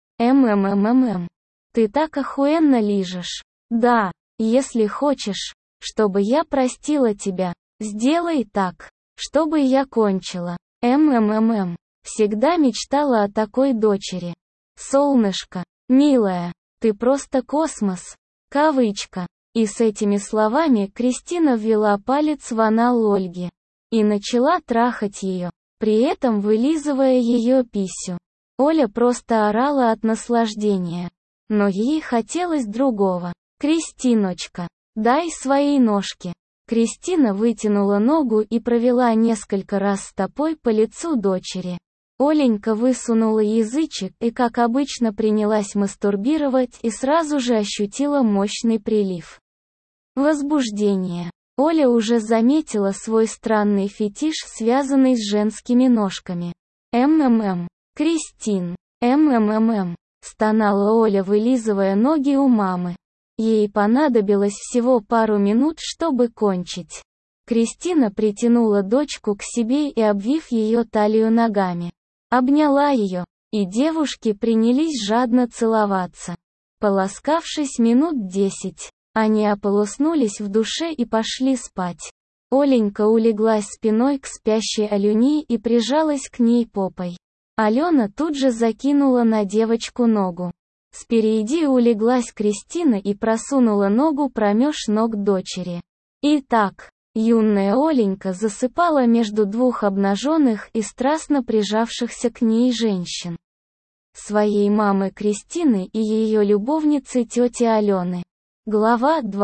ты так охуенно лижешь. Да, если хочешь, чтобы я простила тебя, сделай так, чтобы я кончила. Всегда мечтала о такой дочери. Солнышко, милая, ты просто космос». Кавычка. И с этими словами Кристина ввела палец в анал Ольги и начала трахать ее, при этом вылизывая ее писю. Оля просто орала от наслаждения. Но ей хотелось другого. «Кристиночка, дай свои ножки». Кристина вытянула ногу и провела несколько раз стопой по лицу дочери. Оленька высунула язычек и, как обычно, принялась мастурбировать и сразу же ощутила мощный прилив возбуждения. Оля уже заметила свой странный фетиш, связанный с женскими ножками. Кристин, стонала Оля, вылизывая ноги у мамы. Ей понадобилось всего пару минут, чтобы кончить. Кристина притянула дочку к себе и, обвив ее талию ногами, обняла ее, и девушки принялись жадно целоваться. Поласкавшись минут 10, они ополоснулись в душе и пошли спать. Оленька улеглась спиной к спящей Алене и прижалась к ней попой. Алена тут же закинула на девочку ногу. Спереди улеглась Кристина и просунула ногу промеж ног дочери. И так, юная Оленька засыпала между двух обнаженных и страстно прижавшихся к ней женщин. Своей мамы Кристины и ее любовницы тети Алены. Глава 2.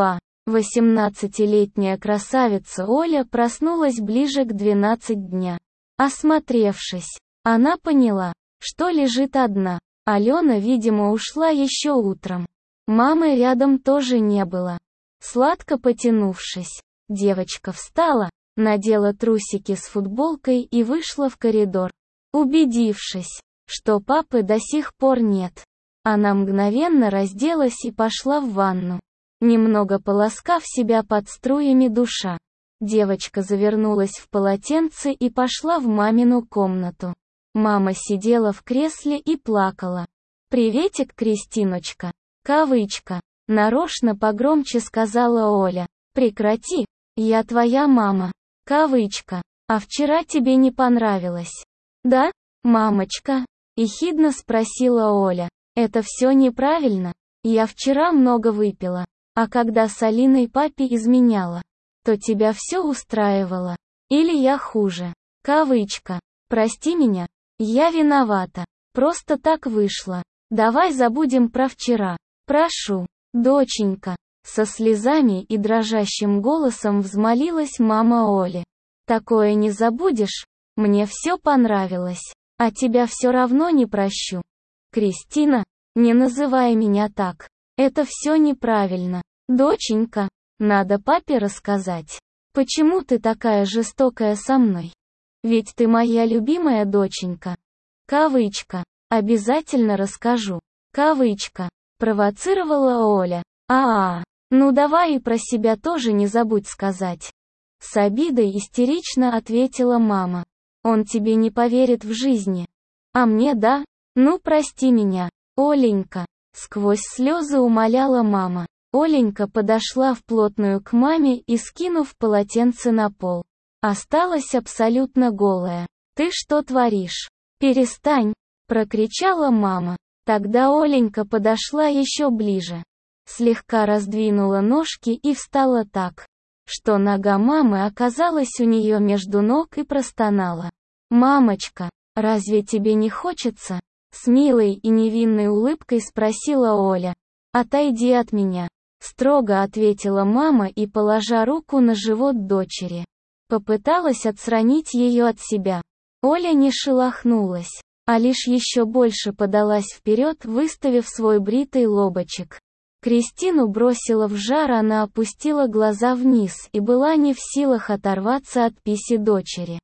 18-летняя красавица Оля проснулась ближе к 12 дня. Осмотревшись, она поняла, что лежит одна. Алена, видимо, ушла еще утром. Мамы рядом тоже не было. Сладко потянувшись, девочка встала, надела трусики с футболкой и вышла в коридор. Убедившись, что папы до сих пор нет, она мгновенно разделась и пошла в ванну. Немного полоскав себя под струями душа, девочка завернулась в полотенце и пошла в мамину комнату. Мама сидела в кресле и плакала. «Приветик, Кристиночка!» Кавычка. Нарочно погромче сказала Оля. «Прекрати, я твоя мама». Кавычка. «А вчера тебе не понравилось?» «Да, мамочка?» Ехидно спросила Оля. «Это все неправильно. Я вчера много выпила. А когда с Алиной папе изменяла, то тебя все устраивало. Или я хуже?» Кавычка. «Прости меня. Я виновата. Просто так вышло. Давай забудем про вчера. Прошу, доченька». Со слезами и дрожащим голосом взмолилась мама Оли. «Такое не забудешь? Мне все понравилось. А тебя все равно не прощу. Кристина, не называй меня так. Это все неправильно. Доченька, надо папе рассказать. Почему ты такая жестокая со мной? Ведь ты моя любимая доченька». Кавычка. «Обязательно расскажу». Кавычка. Провоцировала Оля. Ну давай и про себя тоже не забудь сказать. С обидой истерично ответила мама. Он тебе не поверит в жизни. А мне да? Ну прости меня, Оленька. Сквозь слезы умоляла мама. Оленька подошла вплотную к маме и, скинув полотенце на пол, осталась абсолютно голая. «Ты что творишь? Перестань!» — прокричала мама. Тогда Оленька подошла еще ближе, слегка раздвинула ножки и встала так, что нога мамы оказалась у нее между ног, и простонала. «Мамочка, разве тебе не хочется?» С милой и невинной улыбкой спросила Оля. «Отойди от меня», — строго ответила мама и, положа руку на живот дочери, попыталась отстранить ее от себя. Оля не шелохнулась, а лишь еще больше подалась вперед, выставив свой бритый лобочек. Кристину бросила в жар, она опустила глаза вниз и была не в силах оторваться от писи дочери.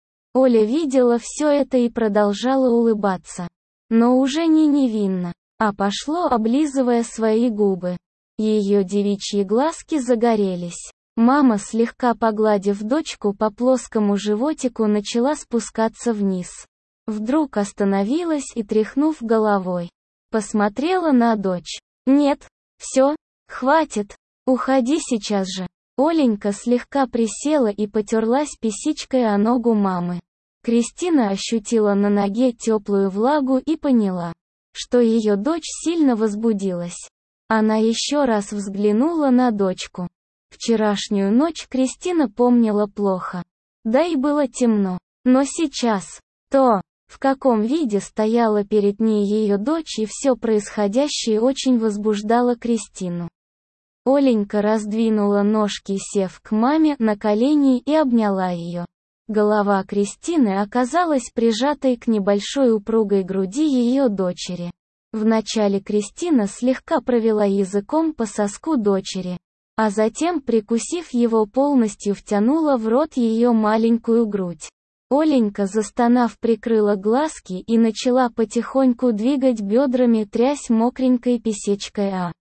Оля видела все это и продолжала улыбаться. Но уже не невинно, а пошло, облизывая свои губы. Ее девичьи глазки загорелись. Мама, слегка погладив дочку по плоскому животику, начала спускаться вниз. Вдруг остановилась и, тряхнув головой, посмотрела на дочь. «Нет, все, хватит, уходи сейчас же». Оленька слегка присела и потерлась писичкой о ногу мамы. Кристина ощутила на ноге теплую влагу и поняла, что ее дочь сильно возбудилась. Она еще раз взглянула на дочку. Вчерашнюю ночь Кристина помнила плохо. Да и было темно. Но сейчас, то, в каком виде стояла перед ней ее дочь, и все происходящее очень возбуждало Кристину. Оленька раздвинула ножки, сев к маме на колени, и обняла ее. Голова Кристины оказалась прижатой к небольшой упругой груди ее дочери. Вначале Кристина слегка провела языком по соску дочери, а затем, прикусив его, полностью втянула в рот ее маленькую грудь. Оленька, застонав, прикрыла глазки и начала потихоньку двигать бедрами, трясь мокренькой писечкой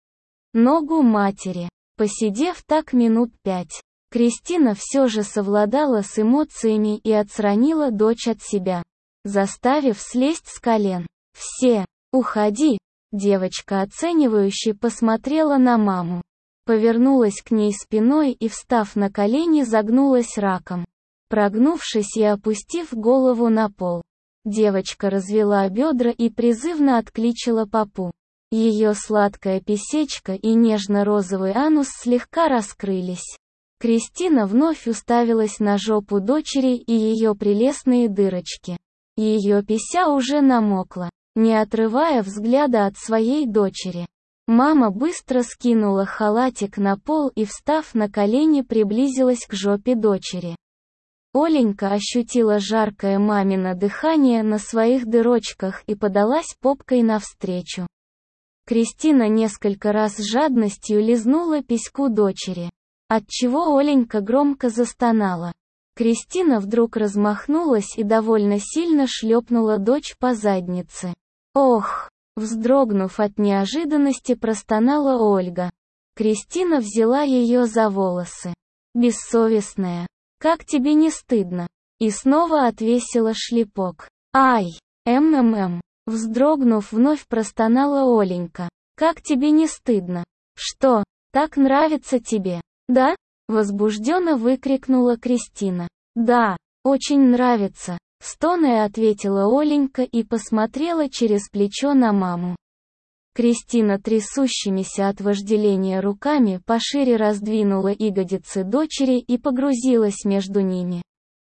ногу матери. Посидев так минут 5, Кристина все же совладала с эмоциями и отстранила дочь от себя, заставив слезть с колен. «Все, уходи!» Девочка оценивающе посмотрела на маму, повернулась к ней спиной и, встав на колени, загнулась раком. Прогнувшись и опустив голову на пол, девочка развела бедра и призывно откличила папу. Ее сладкая писечка и нежно-розовый анус слегка раскрылись. Кристина вновь уставилась на жопу дочери и ее прелестные дырочки. Ее пися уже намокла, не отрывая взгляда от своей дочери. Мама быстро скинула халатик на пол и, встав на колени, приблизилась к жопе дочери. Оленька ощутила жаркое мамино дыхание на своих дырочках и подалась попкой навстречу. Кристина несколько раз с жадностью лизнула письку дочери, отчего Оленька громко застонала. Кристина вдруг размахнулась и довольно сильно шлепнула дочь по заднице. «Ох!» — вздрогнув от неожиданности, простонала Ольга. Кристина взяла ее за волосы. «Бессовестная! Как тебе не стыдно?» И снова отвесила шлепок. «Ай! Вздрогнув, вновь простонала Оленька. «Как тебе не стыдно? Что, так нравится тебе? Да?» Возбужденно выкрикнула Кристина. «Да, очень нравится», — стоная ответила Оленька и посмотрела через плечо на маму. Кристина трясущимися от вожделения руками пошире раздвинула ягодицы дочери и погрузилась между ними.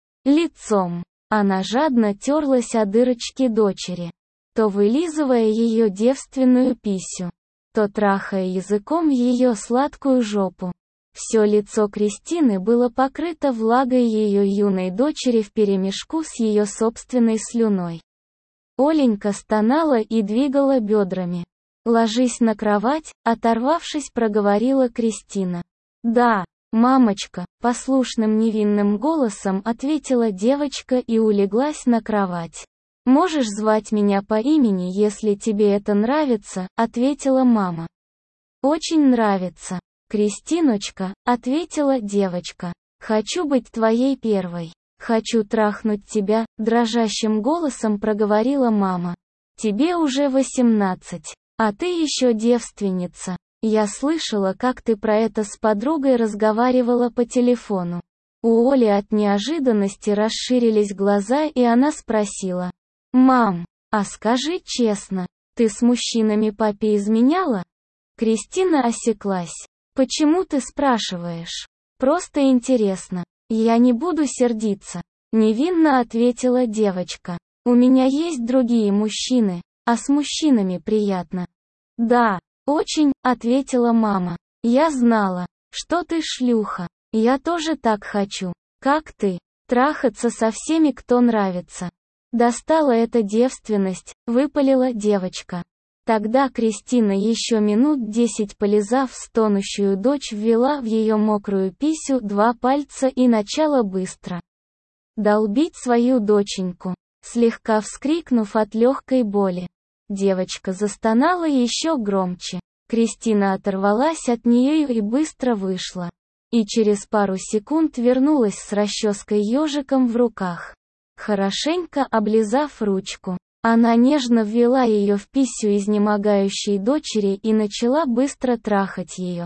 Лицом. Она жадно терлась о дырочки дочери, то вылизывая ее девственную писю, то трахая языком ее сладкую жопу. Все лицо Кристины было покрыто влагой ее юной дочери вперемешку с ее собственной слюной. Оленька стонала и двигала бедрами. «Ложись на кровать», — оторвавшись, проговорила Кристина. «Да, мамочка», — послушным невинным голосом ответила девочка и улеглась на кровать. «Можешь звать меня по имени, если тебе это нравится», — ответила мама. «Очень нравится, Кристиночка», — ответила девочка. «Хочу быть твоей первой. Хочу трахнуть тебя», — дрожащим голосом проговорила мама. «Тебе уже 18. А ты еще девственница. Я слышала, как ты про это с подругой разговаривала по телефону». У Оли от неожиданности расширились глаза, и она спросила. «Мам, а скажи честно, ты с мужчинами папе изменяла?» Кристина осеклась. «Почему ты спрашиваешь? Просто интересно. Я не буду сердиться», — невинно ответила девочка. «У меня есть другие мужчины, а с мужчинами приятно». «Да, очень», — ответила мама. «Я знала, что ты шлюха. Я тоже так хочу. Как ты? Трахаться со всеми, кто нравится». Достала эта девственность, выпалила девочка. Тогда Кристина еще минут 10 полизав стонущую дочь ввела в ее мокрую писю 2 пальца и начала быстро долбить свою доченьку, слегка вскрикнув от легкой боли. Девочка застонала еще громче. Кристина оторвалась от нее и быстро вышла. И через пару секунд вернулась с расческой ежиком в руках. Хорошенько облизав ручку, она нежно ввела ее в писю изнемогающей дочери и начала быстро трахать ее.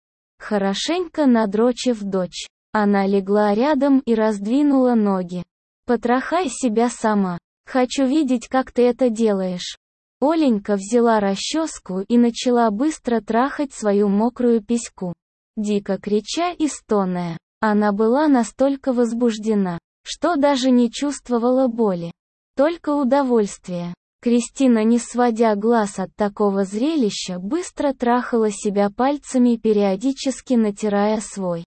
Хорошенько надрочив дочь, она легла рядом и раздвинула ноги. «Потрахай себя сама. Хочу видеть, как ты это делаешь». Оленька взяла расческу и начала быстро трахать свою мокрую письку. Дико крича и стоная, она была настолько возбуждена, что даже не чувствовала боли. Только удовольствие. Кристина, не сводя глаз от такого зрелища, быстро трахала себя пальцами, периодически натирая свой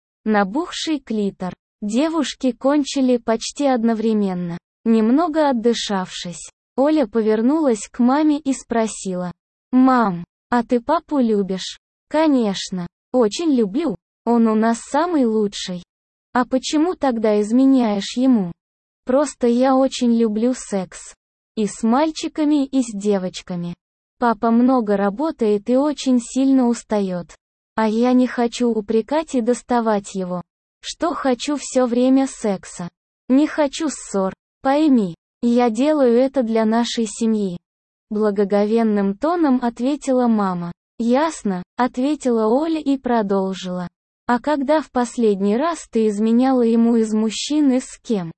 набухший клитор. Девушки кончили почти одновременно. Немного отдышавшись, Оля повернулась к маме и спросила. «Мам, а ты папу любишь?» «Конечно, очень люблю. Он у нас самый лучший». «А почему тогда изменяешь ему?» «Просто я очень люблю секс. И с мальчиками, и с девочками. Папа много работает и очень сильно устает. А я не хочу упрекать и доставать его. Что хочу все время секса. Не хочу ссор. Пойми, я делаю это для нашей семьи». Благоговенным тоном ответила мама. «Ясно», — ответила Оля и продолжила. «А когда в последний раз ты изменяла ему из мужчин и с кем?»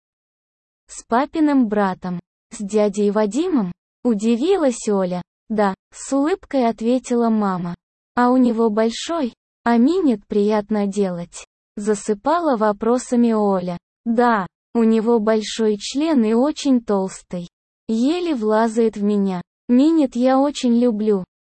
«С папиным братом. С дядей Вадимом?» Удивилась Оля. «Да», — с улыбкой ответила мама. «А у него большой? А минет приятно делать?» Засыпала вопросами Оля. «Да, у него большой член и очень толстый. Еле влазает в меня. Минет я очень люблю».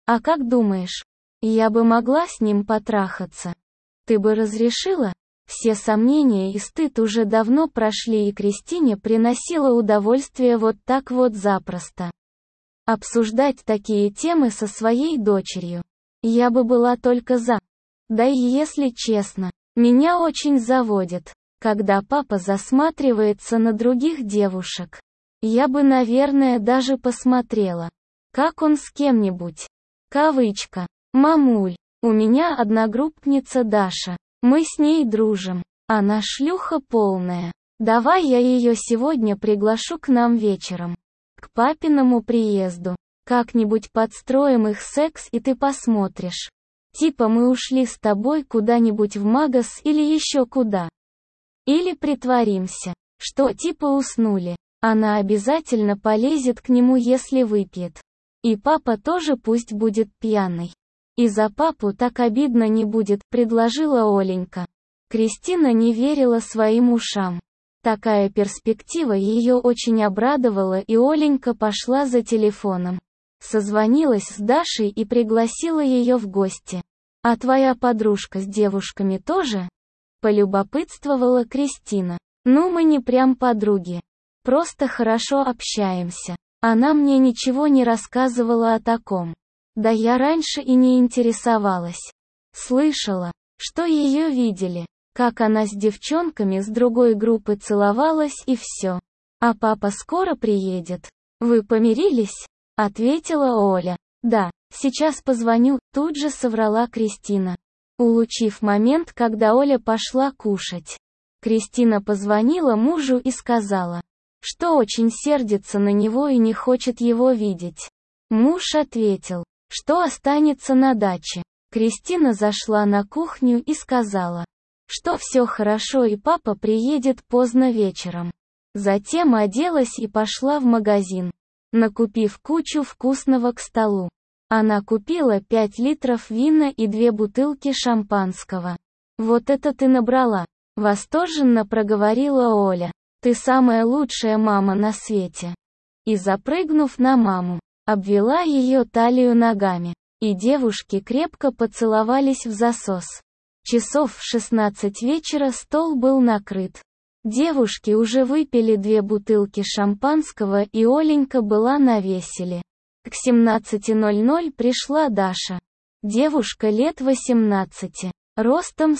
А как думаешь, я бы могла с ним потрахаться? Ты бы разрешила? Все сомнения и стыд уже давно прошли, и Кристине приносило удовольствие вот так вот запросто обсуждать такие темы со своей дочерью. Я бы была только за. Да и если честно, меня очень заводит, когда папа засматривается на других девушек. Я бы, наверное, даже посмотрела, как он с кем-нибудь. Кавычка. Мамуль, у меня одногруппница Даша. Мы с ней дружим. Она шлюха полная. Давай я ее сегодня приглашу к нам вечером. К папиному приезду. Как-нибудь подстроим их секс, и ты посмотришь. Типа мы ушли с тобой куда-нибудь в магаз или еще куда. Или притворимся, что типа уснули. Она обязательно полезет к нему, если выпьет. И папа тоже пусть будет пьяный. И за папу так обидно не будет, предложила Оленька. Кристина не верила своим ушам. Такая перспектива ее очень обрадовала, и Оленька пошла за телефоном. Созвонилась с Дашей и пригласила ее в гости. «А твоя подружка с девушками тоже?» Полюбопытствовала Кристина. «Ну, мы не прям подруги. Просто хорошо общаемся. Она мне ничего не рассказывала о таком. Да я раньше и не интересовалась. Слышала, что ее видели, как она с девчонками с другой группы целовалась и все. А папа скоро приедет. Вы помирились?» Ответила Оля. «Да, сейчас позвоню», тут же соврала Кристина. Улучив момент, когда Оля пошла кушать, Кристина позвонила мужу и сказала, что очень сердится на него и не хочет его видеть. Муж ответил, что останется на даче. Кристина зашла на кухню и сказала, что все хорошо и папа приедет поздно вечером. Затем оделась и пошла в магазин, накупив кучу вкусного к столу. Она купила 5 литров вина и 2 бутылки шампанского. «Вот это ты набрала!» — восторженно проговорила Оля. «Ты самая лучшая мама на свете!» И, запрыгнув на маму, обвела ее талию ногами, и девушки крепко поцеловались в засос. Часов в 16 вечера стол был накрыт. Девушки уже выпили 2 бутылки шампанского, и Оленька была навеселе. К 17:00 пришла Даша. Девушка лет 18, ростом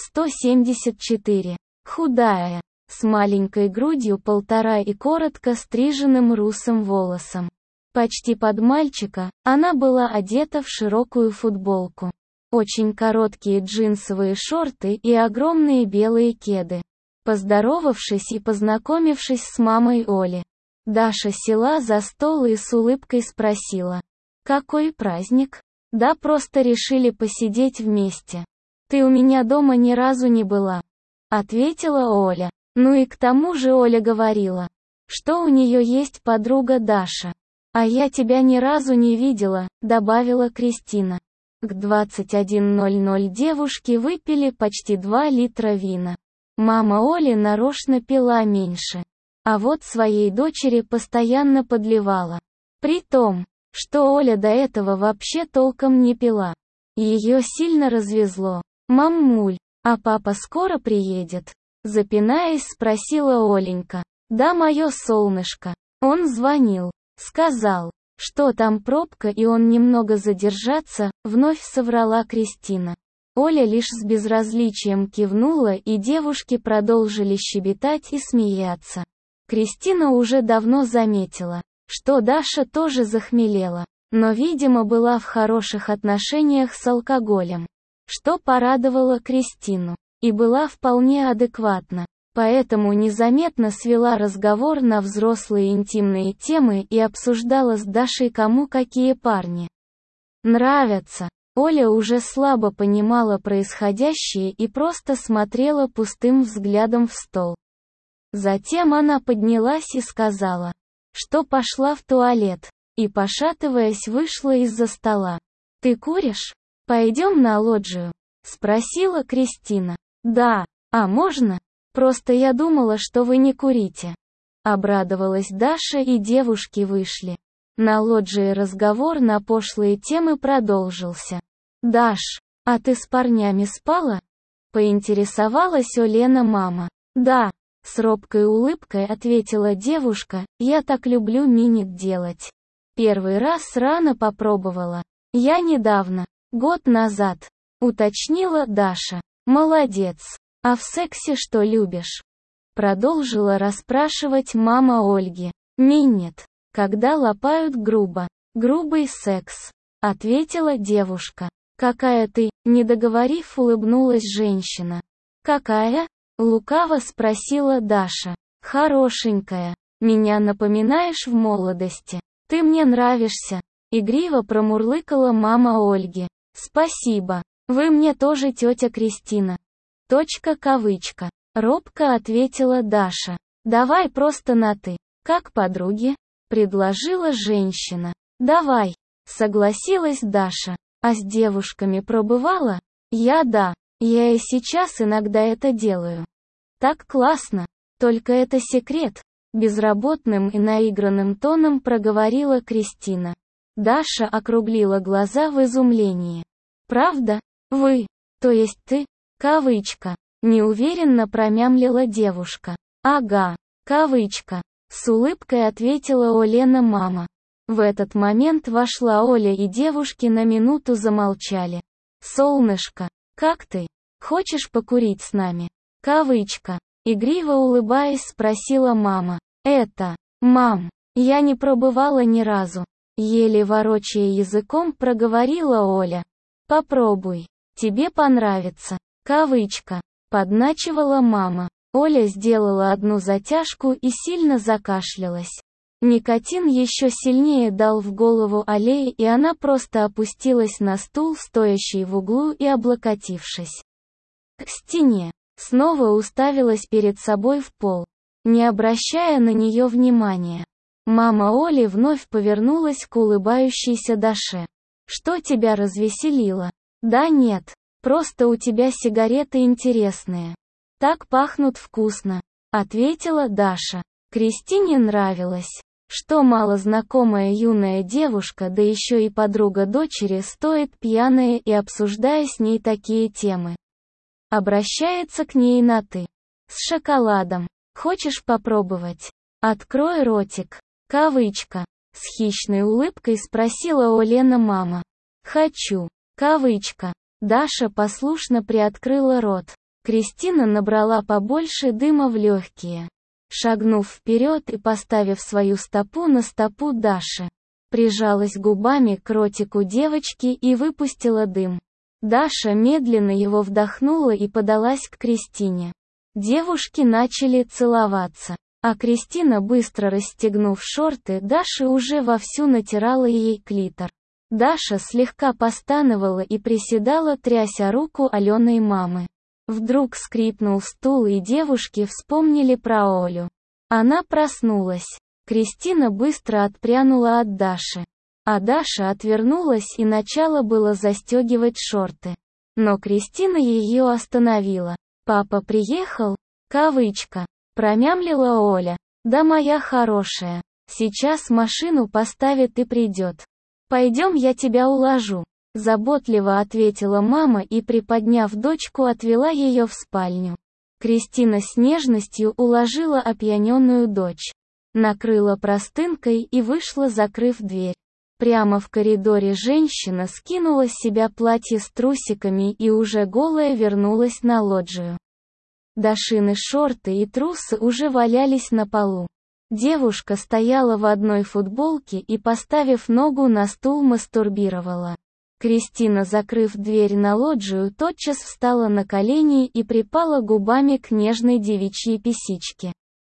174, худая, с маленькой грудью 1,5 и коротко стриженным русым волосом. Почти под мальчика, она была одета в широкую футболку, очень короткие джинсовые шорты и огромные белые кеды. Поздоровавшись и познакомившись с мамой Оли, Даша села за стол и с улыбкой спросила: «Какой праздник?» «Да просто решили посидеть вместе. Ты у меня дома ни разу не была», — ответила Оля. Ну и к тому же Оля говорила, что у нее есть подруга Даша. «А я тебя ни разу не видела», — добавила Кристина. К 21:00 девушки выпили почти 2 литра вина. Мама Оли нарочно пила меньше. А вот своей дочери постоянно подливала. При том, что Оля до этого вообще толком не пила. Ее сильно развезло. «Мамуль, а папа скоро приедет?» Запинаясь, спросила Оленька. «Да, мое солнышко. Он звонил. Сказал, что там пробка и он немного задержаться», вновь соврала Кристина. Оля лишь с безразличием кивнула, и девушки продолжили щебетать и смеяться. Кристина уже давно заметила, что Даша тоже захмелела, но, видимо, была в хороших отношениях с алкоголем, что порадовало Кристину, и была вполне адекватна, поэтому незаметно свела разговор на взрослые интимные темы и обсуждала с Дашей, кому какие парни нравятся. Оля уже слабо понимала происходящее и просто смотрела пустым взглядом в стол. Затем она поднялась и сказала, что пошла в туалет, и, пошатываясь, вышла из-за стола. «Ты куришь? Пойдем на лоджию?» — спросила Кристина. «Да, а можно? Просто я думала, что вы не курите». Обрадовалась Даша, и девушки вышли. На лоджии разговор на пошлые темы продолжился. «Даш, а ты с парнями спала?» Поинтересовалась Олена мама. «Да», с робкой улыбкой ответила девушка, «я так люблю минет делать. Первый раз рано попробовала. Я недавно, год назад», уточнила Даша. «Молодец. А в сексе что любишь?» Продолжила расспрашивать мама Ольги. «Минет. Когда лапают грубо. Грубый секс», ответила девушка. «Какая ты?» Не договорив, улыбнулась женщина. «Какая?» Лукаво спросила Даша. «Хорошенькая. Меня напоминаешь в молодости. Ты мне нравишься», игриво промурлыкала мама Ольги. «Спасибо. Вы мне тоже тетя Кристина». Кавычка. Робко ответила Даша. «Давай просто на «ты». Как подруги?» Предложила женщина. «Давай», согласилась Даша. «А с девушками пробывала?» Да. Я и сейчас иногда это делаю». «Так классно. Только это секрет», безработным и наигранным тоном проговорила Кристина. Даша округлила глаза в изумлении. «Правда? Вы? То есть ты?» Кавычка. Неуверенно промямлила девушка. «Ага. Кавычка». С улыбкой ответила Олена мама. В этот момент вошла Оля, и девушки на минуту замолчали. «Солнышко, как ты? Хочешь покурить с нами?» Кавычка. Игриво улыбаясь, спросила мама. Мам, я не пробывала ни разу». Еле ворочая языком проговорила Оля. «Попробуй. Тебе понравится». Кавычка. Подначивала мама. Оля сделала одну затяжку и сильно закашлялась. Никотин еще сильнее дал в голову Аллее, и она просто опустилась на стул, стоящий в углу, и, облокотившись к стене, снова уставилась перед собой в пол, не обращая на нее внимания. Мама Оли вновь повернулась к улыбающейся Даше. «Что тебя развеселило?» «Да нет, просто у тебя сигареты интересные. Так пахнут вкусно», ответила Даша. Кристине нравилось, что малознакомая юная девушка, да еще и подруга дочери, стоит пьяная и, обсуждая с ней такие темы, обращается к ней на «ты». «С шоколадом. Хочешь попробовать?» «Открой ротик». Кавычка. С хищной улыбкой спросила Олена мама. «Хочу». Кавычка. Даша послушно приоткрыла рот. Кристина набрала побольше дыма в легкие. Шагнув вперед и поставив свою стопу на стопу Даши, прижалась губами к ротику девочки и выпустила дым. Даша медленно его вдохнула и подалась к Кристине. Девушки начали целоваться, а Кристина, быстро расстегнув шорты Даши, уже вовсю натирала ей клитор. Даша слегка постановала и приседала, тряся руку Аленой мамы. Вдруг скрипнул стул, и девушки вспомнили про Олю. Она проснулась. Кристина быстро отпрянула от Даши, а Даша отвернулась и начала было застегивать шорты. Но Кристина ее остановила. «Папа приехал?» Кавычка. Промямлила Оля. «Да, моя хорошая. Сейчас машину поставит и придет. Пойдем, я тебя уложу», заботливо ответила мама и, приподняв дочку, отвела ее в спальню. Кристина с нежностью уложила опьяненную дочь, накрыла простынкой и вышла, закрыв дверь. Прямо в коридоре женщина скинула с себя платье с трусиками и уже голая вернулась на лоджию. Дашины шорты и трусы уже валялись на полу. Девушка стояла в одной футболке и, поставив ногу на стул, мастурбировала. Кристина, закрыв дверь на лоджию, тотчас встала на колени и припала губами к нежной девичьей писичке.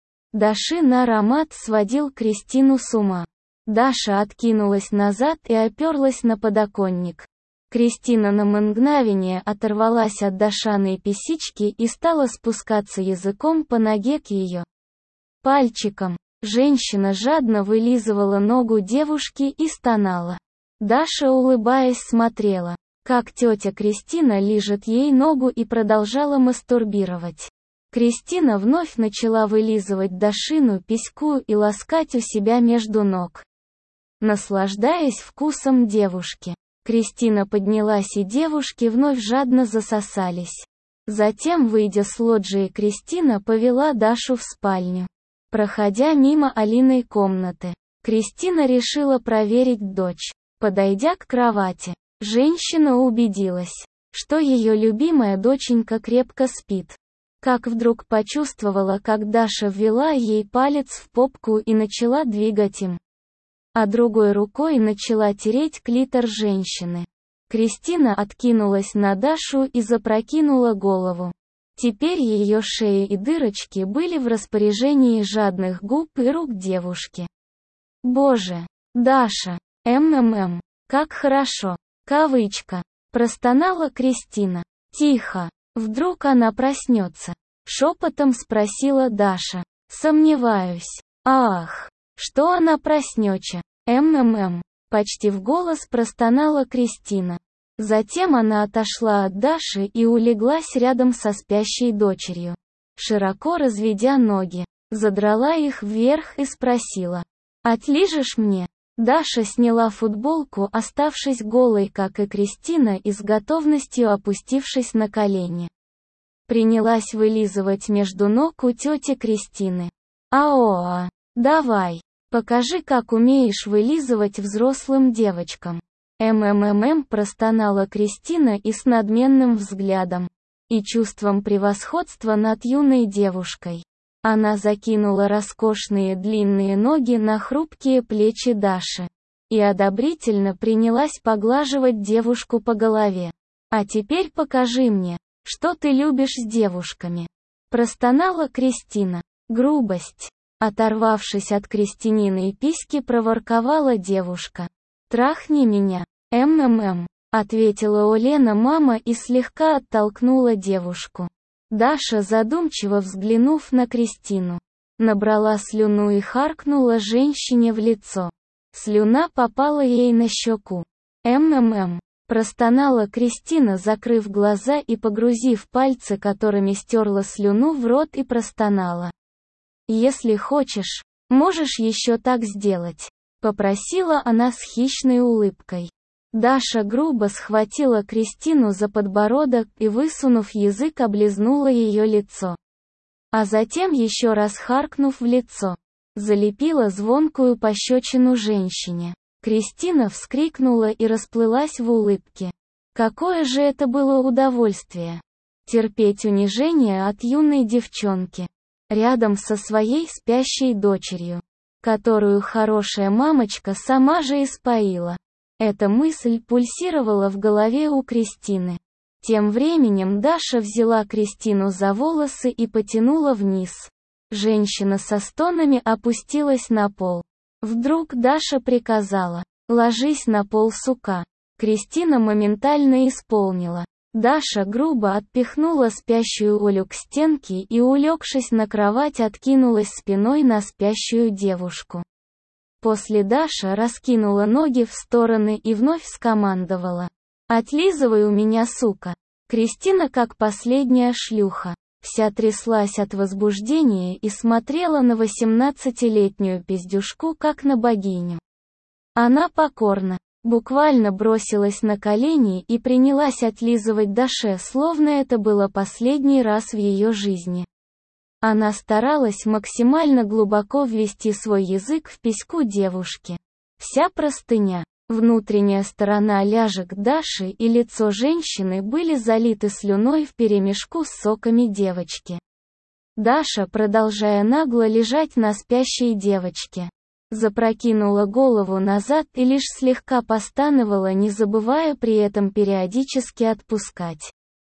Дашин аромат сводил Кристину с ума. Даша откинулась назад и оперлась на подоконник. Кристина на мгновение оторвалась от Дашиной писички и стала спускаться языком по ноге к ее пальчикам. Женщина жадно вылизывала ногу девушки и стонала. Даша, улыбаясь, смотрела, как тетя Кристина лижет ей ногу, и продолжала мастурбировать. Кристина вновь начала вылизывать Дашину письку и ласкать у себя между ног. наслаждаясь вкусом девушки. Кристина поднялась, и девушки вновь жадно засосались. Затем, выйдя с лоджии, Кристина повела Дашу в спальню. Проходя мимо Алиной комнаты, Кристина решила проверить дочь. Подойдя к кровати, женщина убедилась, что ее любимая доченька крепко спит. Как вдруг почувствовала, как Даша ввела ей палец в попку и начала двигать им, а другой рукой начала тереть клитор женщины. Кристина откинулась на Дашу и запрокинула голову. Теперь ее шея и дырочки были в распоряжении жадных губ и рук девушки. «Боже, Даша, как хорошо!» Кавычка. Простонала Кристина. «Тихо, вдруг она проснется?» Шепотом спросила Даша. «Сомневаюсь. Ах, что она проснется? Почти в голос простонала Кристина. Затем она отошла от Даши и улеглась рядом со спящей дочерью. Широко разведя ноги, задрала их вверх и спросила: «Отлижешь мне?» Даша сняла футболку, оставшись голой, как и Кристина, и с готовностью опустившись на колени, принялась вылизывать между ног у тети Кристины. «Аоа, давай, покажи, как умеешь вылизывать взрослым девочкам». Простонала Кристина и с надменным взглядом и чувством превосходства над юной девушкой. Она закинула роскошные длинные ноги на хрупкие плечи Даши и одобрительно принялась поглаживать девушку по голове. «А теперь покажи мне, что ты любишь с девушками», — простонала Кристина. «Грубость». Оторвавшись от Кристининой письки, проворковала девушка. «Трахни меня, ответила Олена мама и слегка оттолкнула девушку. Даша, задумчиво взглянув на Кристину, набрала слюну и харкнула женщине в лицо. Слюна попала ей на щеку. Простонала Кристина, закрыв глаза и погрузив пальцы, которыми стерла слюну, в рот, и простонала. «Если хочешь, можешь еще так сделать», — попросила она с хищной улыбкой. Даша грубо схватила Кристину за подбородок и, высунув язык, облизнула ее лицо. А затем, еще раз харкнув в лицо, залепила звонкую пощечину женщине. Кристина вскрикнула и расплылась в улыбке. Какое же это было удовольствие! Терпеть унижение от юной девчонки, рядом со своей спящей дочерью, которую хорошая мамочка сама же испоила. Эта мысль пульсировала в голове у Кристины. Тем временем Даша взяла Кристину за волосы и потянула вниз. Женщина со стонами опустилась на пол. Вдруг Даша приказала: «Ложись на пол, сука». Кристина моментально исполнила. Даша грубо отпихнула спящую Олю к стенке и, улегшись на кровать, откинулась спиной на спящую девушку. После Даша раскинула ноги в стороны и вновь скомандовала: «Отлизывай у меня, сука». Кристина, как последняя шлюха, вся тряслась от возбуждения и смотрела на 18-летнюю пиздюшку как на богиню. Она покорно, буквально бросилась на колени и принялась отлизывать Даше, словно это было последний раз в ее жизни. Она старалась максимально глубоко ввести свой язык в письку девушки. Вся простыня, внутренняя сторона ляжек Даши и лицо женщины были залиты слюной вперемешку с соками девочки. Даша, продолжая нагло лежать на спящей девочке, запрокинула голову назад и лишь слегка постановала, не забывая при этом периодически отпускать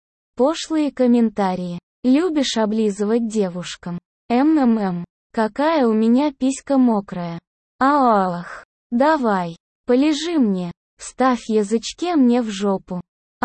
пошлые комментарии. «Любишь облизывать девушкам? Какая у меня писька мокрая. Ах, давай, полежи мне, вставь язычки мне в жопу».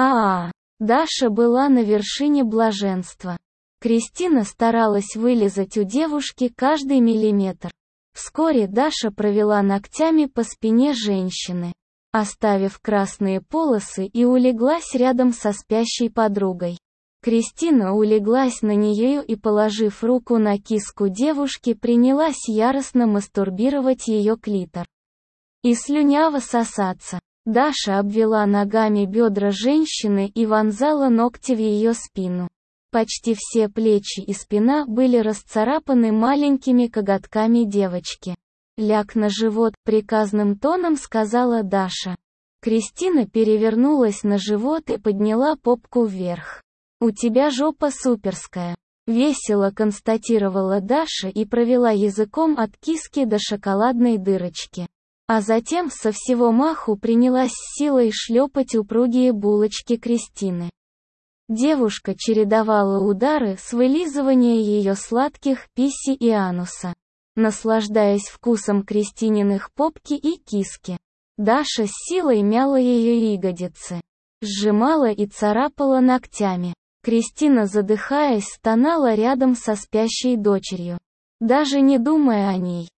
Даша была на вершине блаженства. Кристина старалась вылизать у девушки каждый миллиметр. Вскоре Даша провела ногтями по спине женщины, оставив красные полосы, и улеглась рядом со спящей подругой. Кристина улеглась на нее и, положив руку на киску девушки, принялась яростно мастурбировать ее клитор. и слюняво сосаться. Даша обвела ногами бедра женщины и вонзала ногти в ее спину. Почти все плечи и спина были расцарапаны маленькими коготками девочки. «Ляг на живот», — приказным тоном сказала Даша. Кристина перевернулась на живот и подняла попку вверх. «У тебя жопа суперская», — весело констатировала Даша и провела языком от киски до шоколадной дырочки. А затем со всего маху принялась силой шлепать упругие булочки Кристины. Девушка чередовала удары с вылизывания ее сладких писи и ануса, наслаждаясь вкусом Кристининых попки и киски. Даша с силой мяла ее ягодицы, сжимала и царапала ногтями. Кристина, задыхаясь, стонала рядом со спящей дочерью, даже не думая о ней.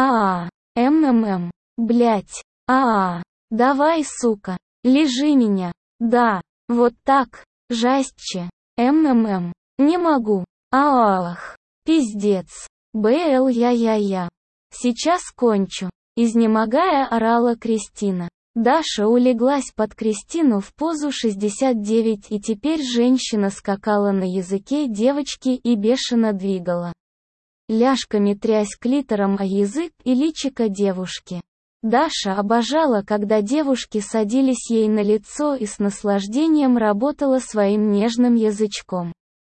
Блять. Давай, сука. Лежи меня. Да. Вот так. Жестче. Не могу. Пиздец. Я. Сейчас кончу. Изнемогая, орала Кристина. Даша улеглась под Кристину в позу 69, и теперь женщина скакала на языке девочки и бешено двигала ляжками, трясь клитором о язык и личико девушки. Даша обожала, когда девушки садились ей на лицо и с наслаждением работала своим нежным язычком,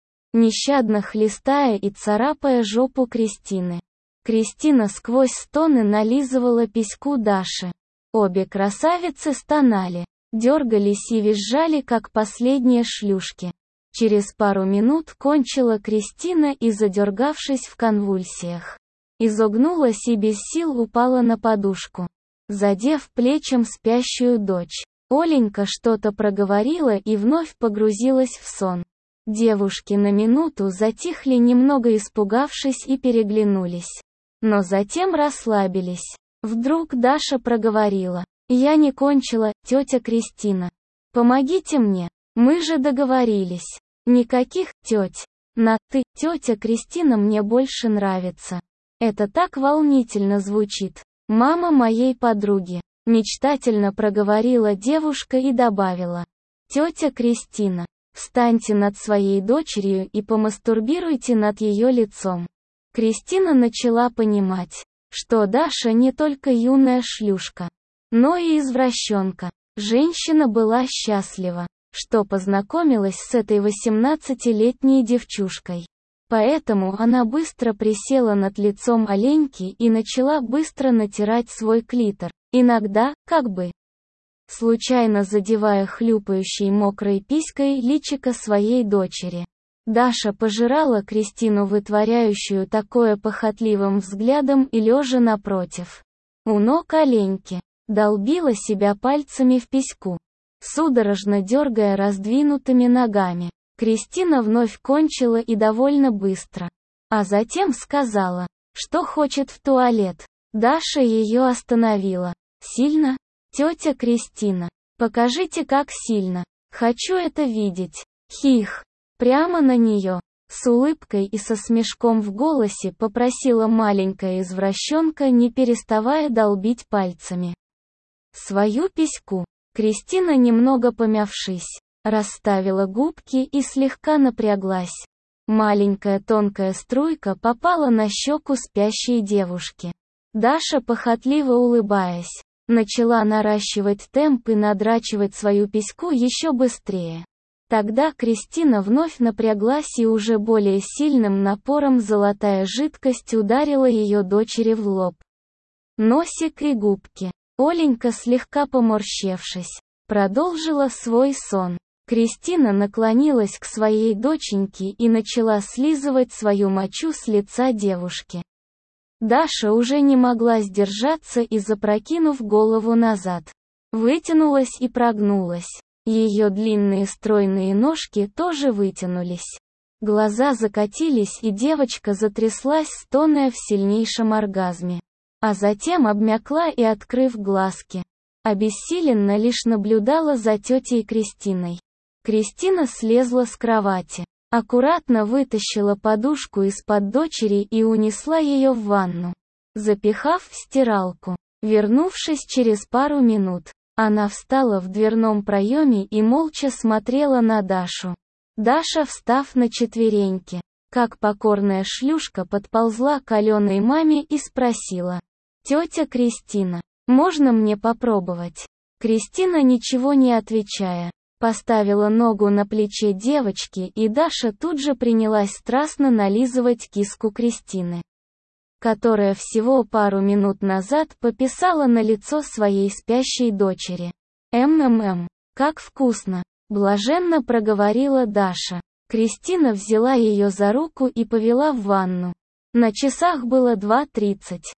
нещадно хлестая и царапая жопу Кристины. Кристина сквозь стоны нализывала письку Даши. Обе красавицы стонали, дергались и визжали, как последние шлюшки. Через пару минут кончила Кристина и, задергавшись в конвульсиях, изогнулась и без сил упала на подушку, задев плечом спящую дочь. Оленька что-то проговорила и вновь погрузилась в сон. Девушки на минуту затихли, немного испугавшись, и переглянулись. Но затем расслабились. Вдруг Даша проговорила: «Я не кончила, тетя Кристина. Помогите мне. Мы же договорились. Никаких теть. На «ты», тетя Кристина мне больше нравится. Это так волнительно звучит. Мама моей подруги», — мечтательно проговорила девушка и добавила: «Тетя Кристина, встаньте над своей дочерью и помастурбируйте над ее лицом». Кристина начала понимать, что Даша не только юная шлюшка, но и извращенка. Женщина была счастлива, что познакомилась с этой 18-летней девчушкой. Поэтому она быстро присела над лицом оленьки и начала быстро натирать свой клитор, иногда, как бы случайно задевая хлюпающей мокрой писькой личико своей дочери. Даша пожирала Кристину, вытворяющую такое похотливым взглядом, и лежа напротив, у ног оленьки, долбила себя пальцами в письку, судорожно дергая раздвинутыми ногами. Кристина вновь кончила и довольно быстро. А затем сказала, что хочет в туалет. Даша ее остановила. «Сильно? Тетя Кристина, покажите, как сильно. Хочу это видеть». Хих. Прямо на нее, с улыбкой и со смешком в голосе, попросила маленькая извращенка, не переставая долбить пальцами свою письку. Кристина, немного помявшись, расставила губки и слегка напряглась. Маленькая тонкая струйка попала на щеку спящей девушки. Даша, похотливо улыбаясь, начала наращивать темп и надрачивать свою письку еще быстрее. Тогда Кристина вновь напряглась, и уже более сильным напором золотая жидкость ударила ее дочери в лоб, носик и губки. Оленька, слегка поморщевшись, продолжила свой сон. Кристина наклонилась к своей доченьке и начала слизывать свою мочу с лица девушки. Даша уже не могла сдержаться и, запрокинув голову назад, вытянулась и прогнулась. Ее длинные стройные ножки тоже вытянулись. Глаза закатились, и девочка затряслась, стоная в сильнейшем оргазме. А затем обмякла и, открыв глазки, обессиленно лишь наблюдала за тетей Кристиной. Кристина слезла с кровати, аккуратно вытащила подушку из-под дочери и унесла ее в ванну, запихав в стиралку. Вернувшись через пару минут, она встала в дверном проеме и молча смотрела на Дашу. Даша, встав на четвереньки, как покорная шлюшка, подползла к Аленой маме и спросила: «Тетя Кристина, можно мне попробовать?» Кристина, ничего не отвечая, поставила ногу на плече девочки, и Даша тут же принялась страстно нализывать киску Кристины, которая всего пару минут назад пописала на лицо своей спящей дочери. Как вкусно!» — блаженно проговорила Даша. Кристина взяла ее за руку и повела в ванну. На часах было 2:30.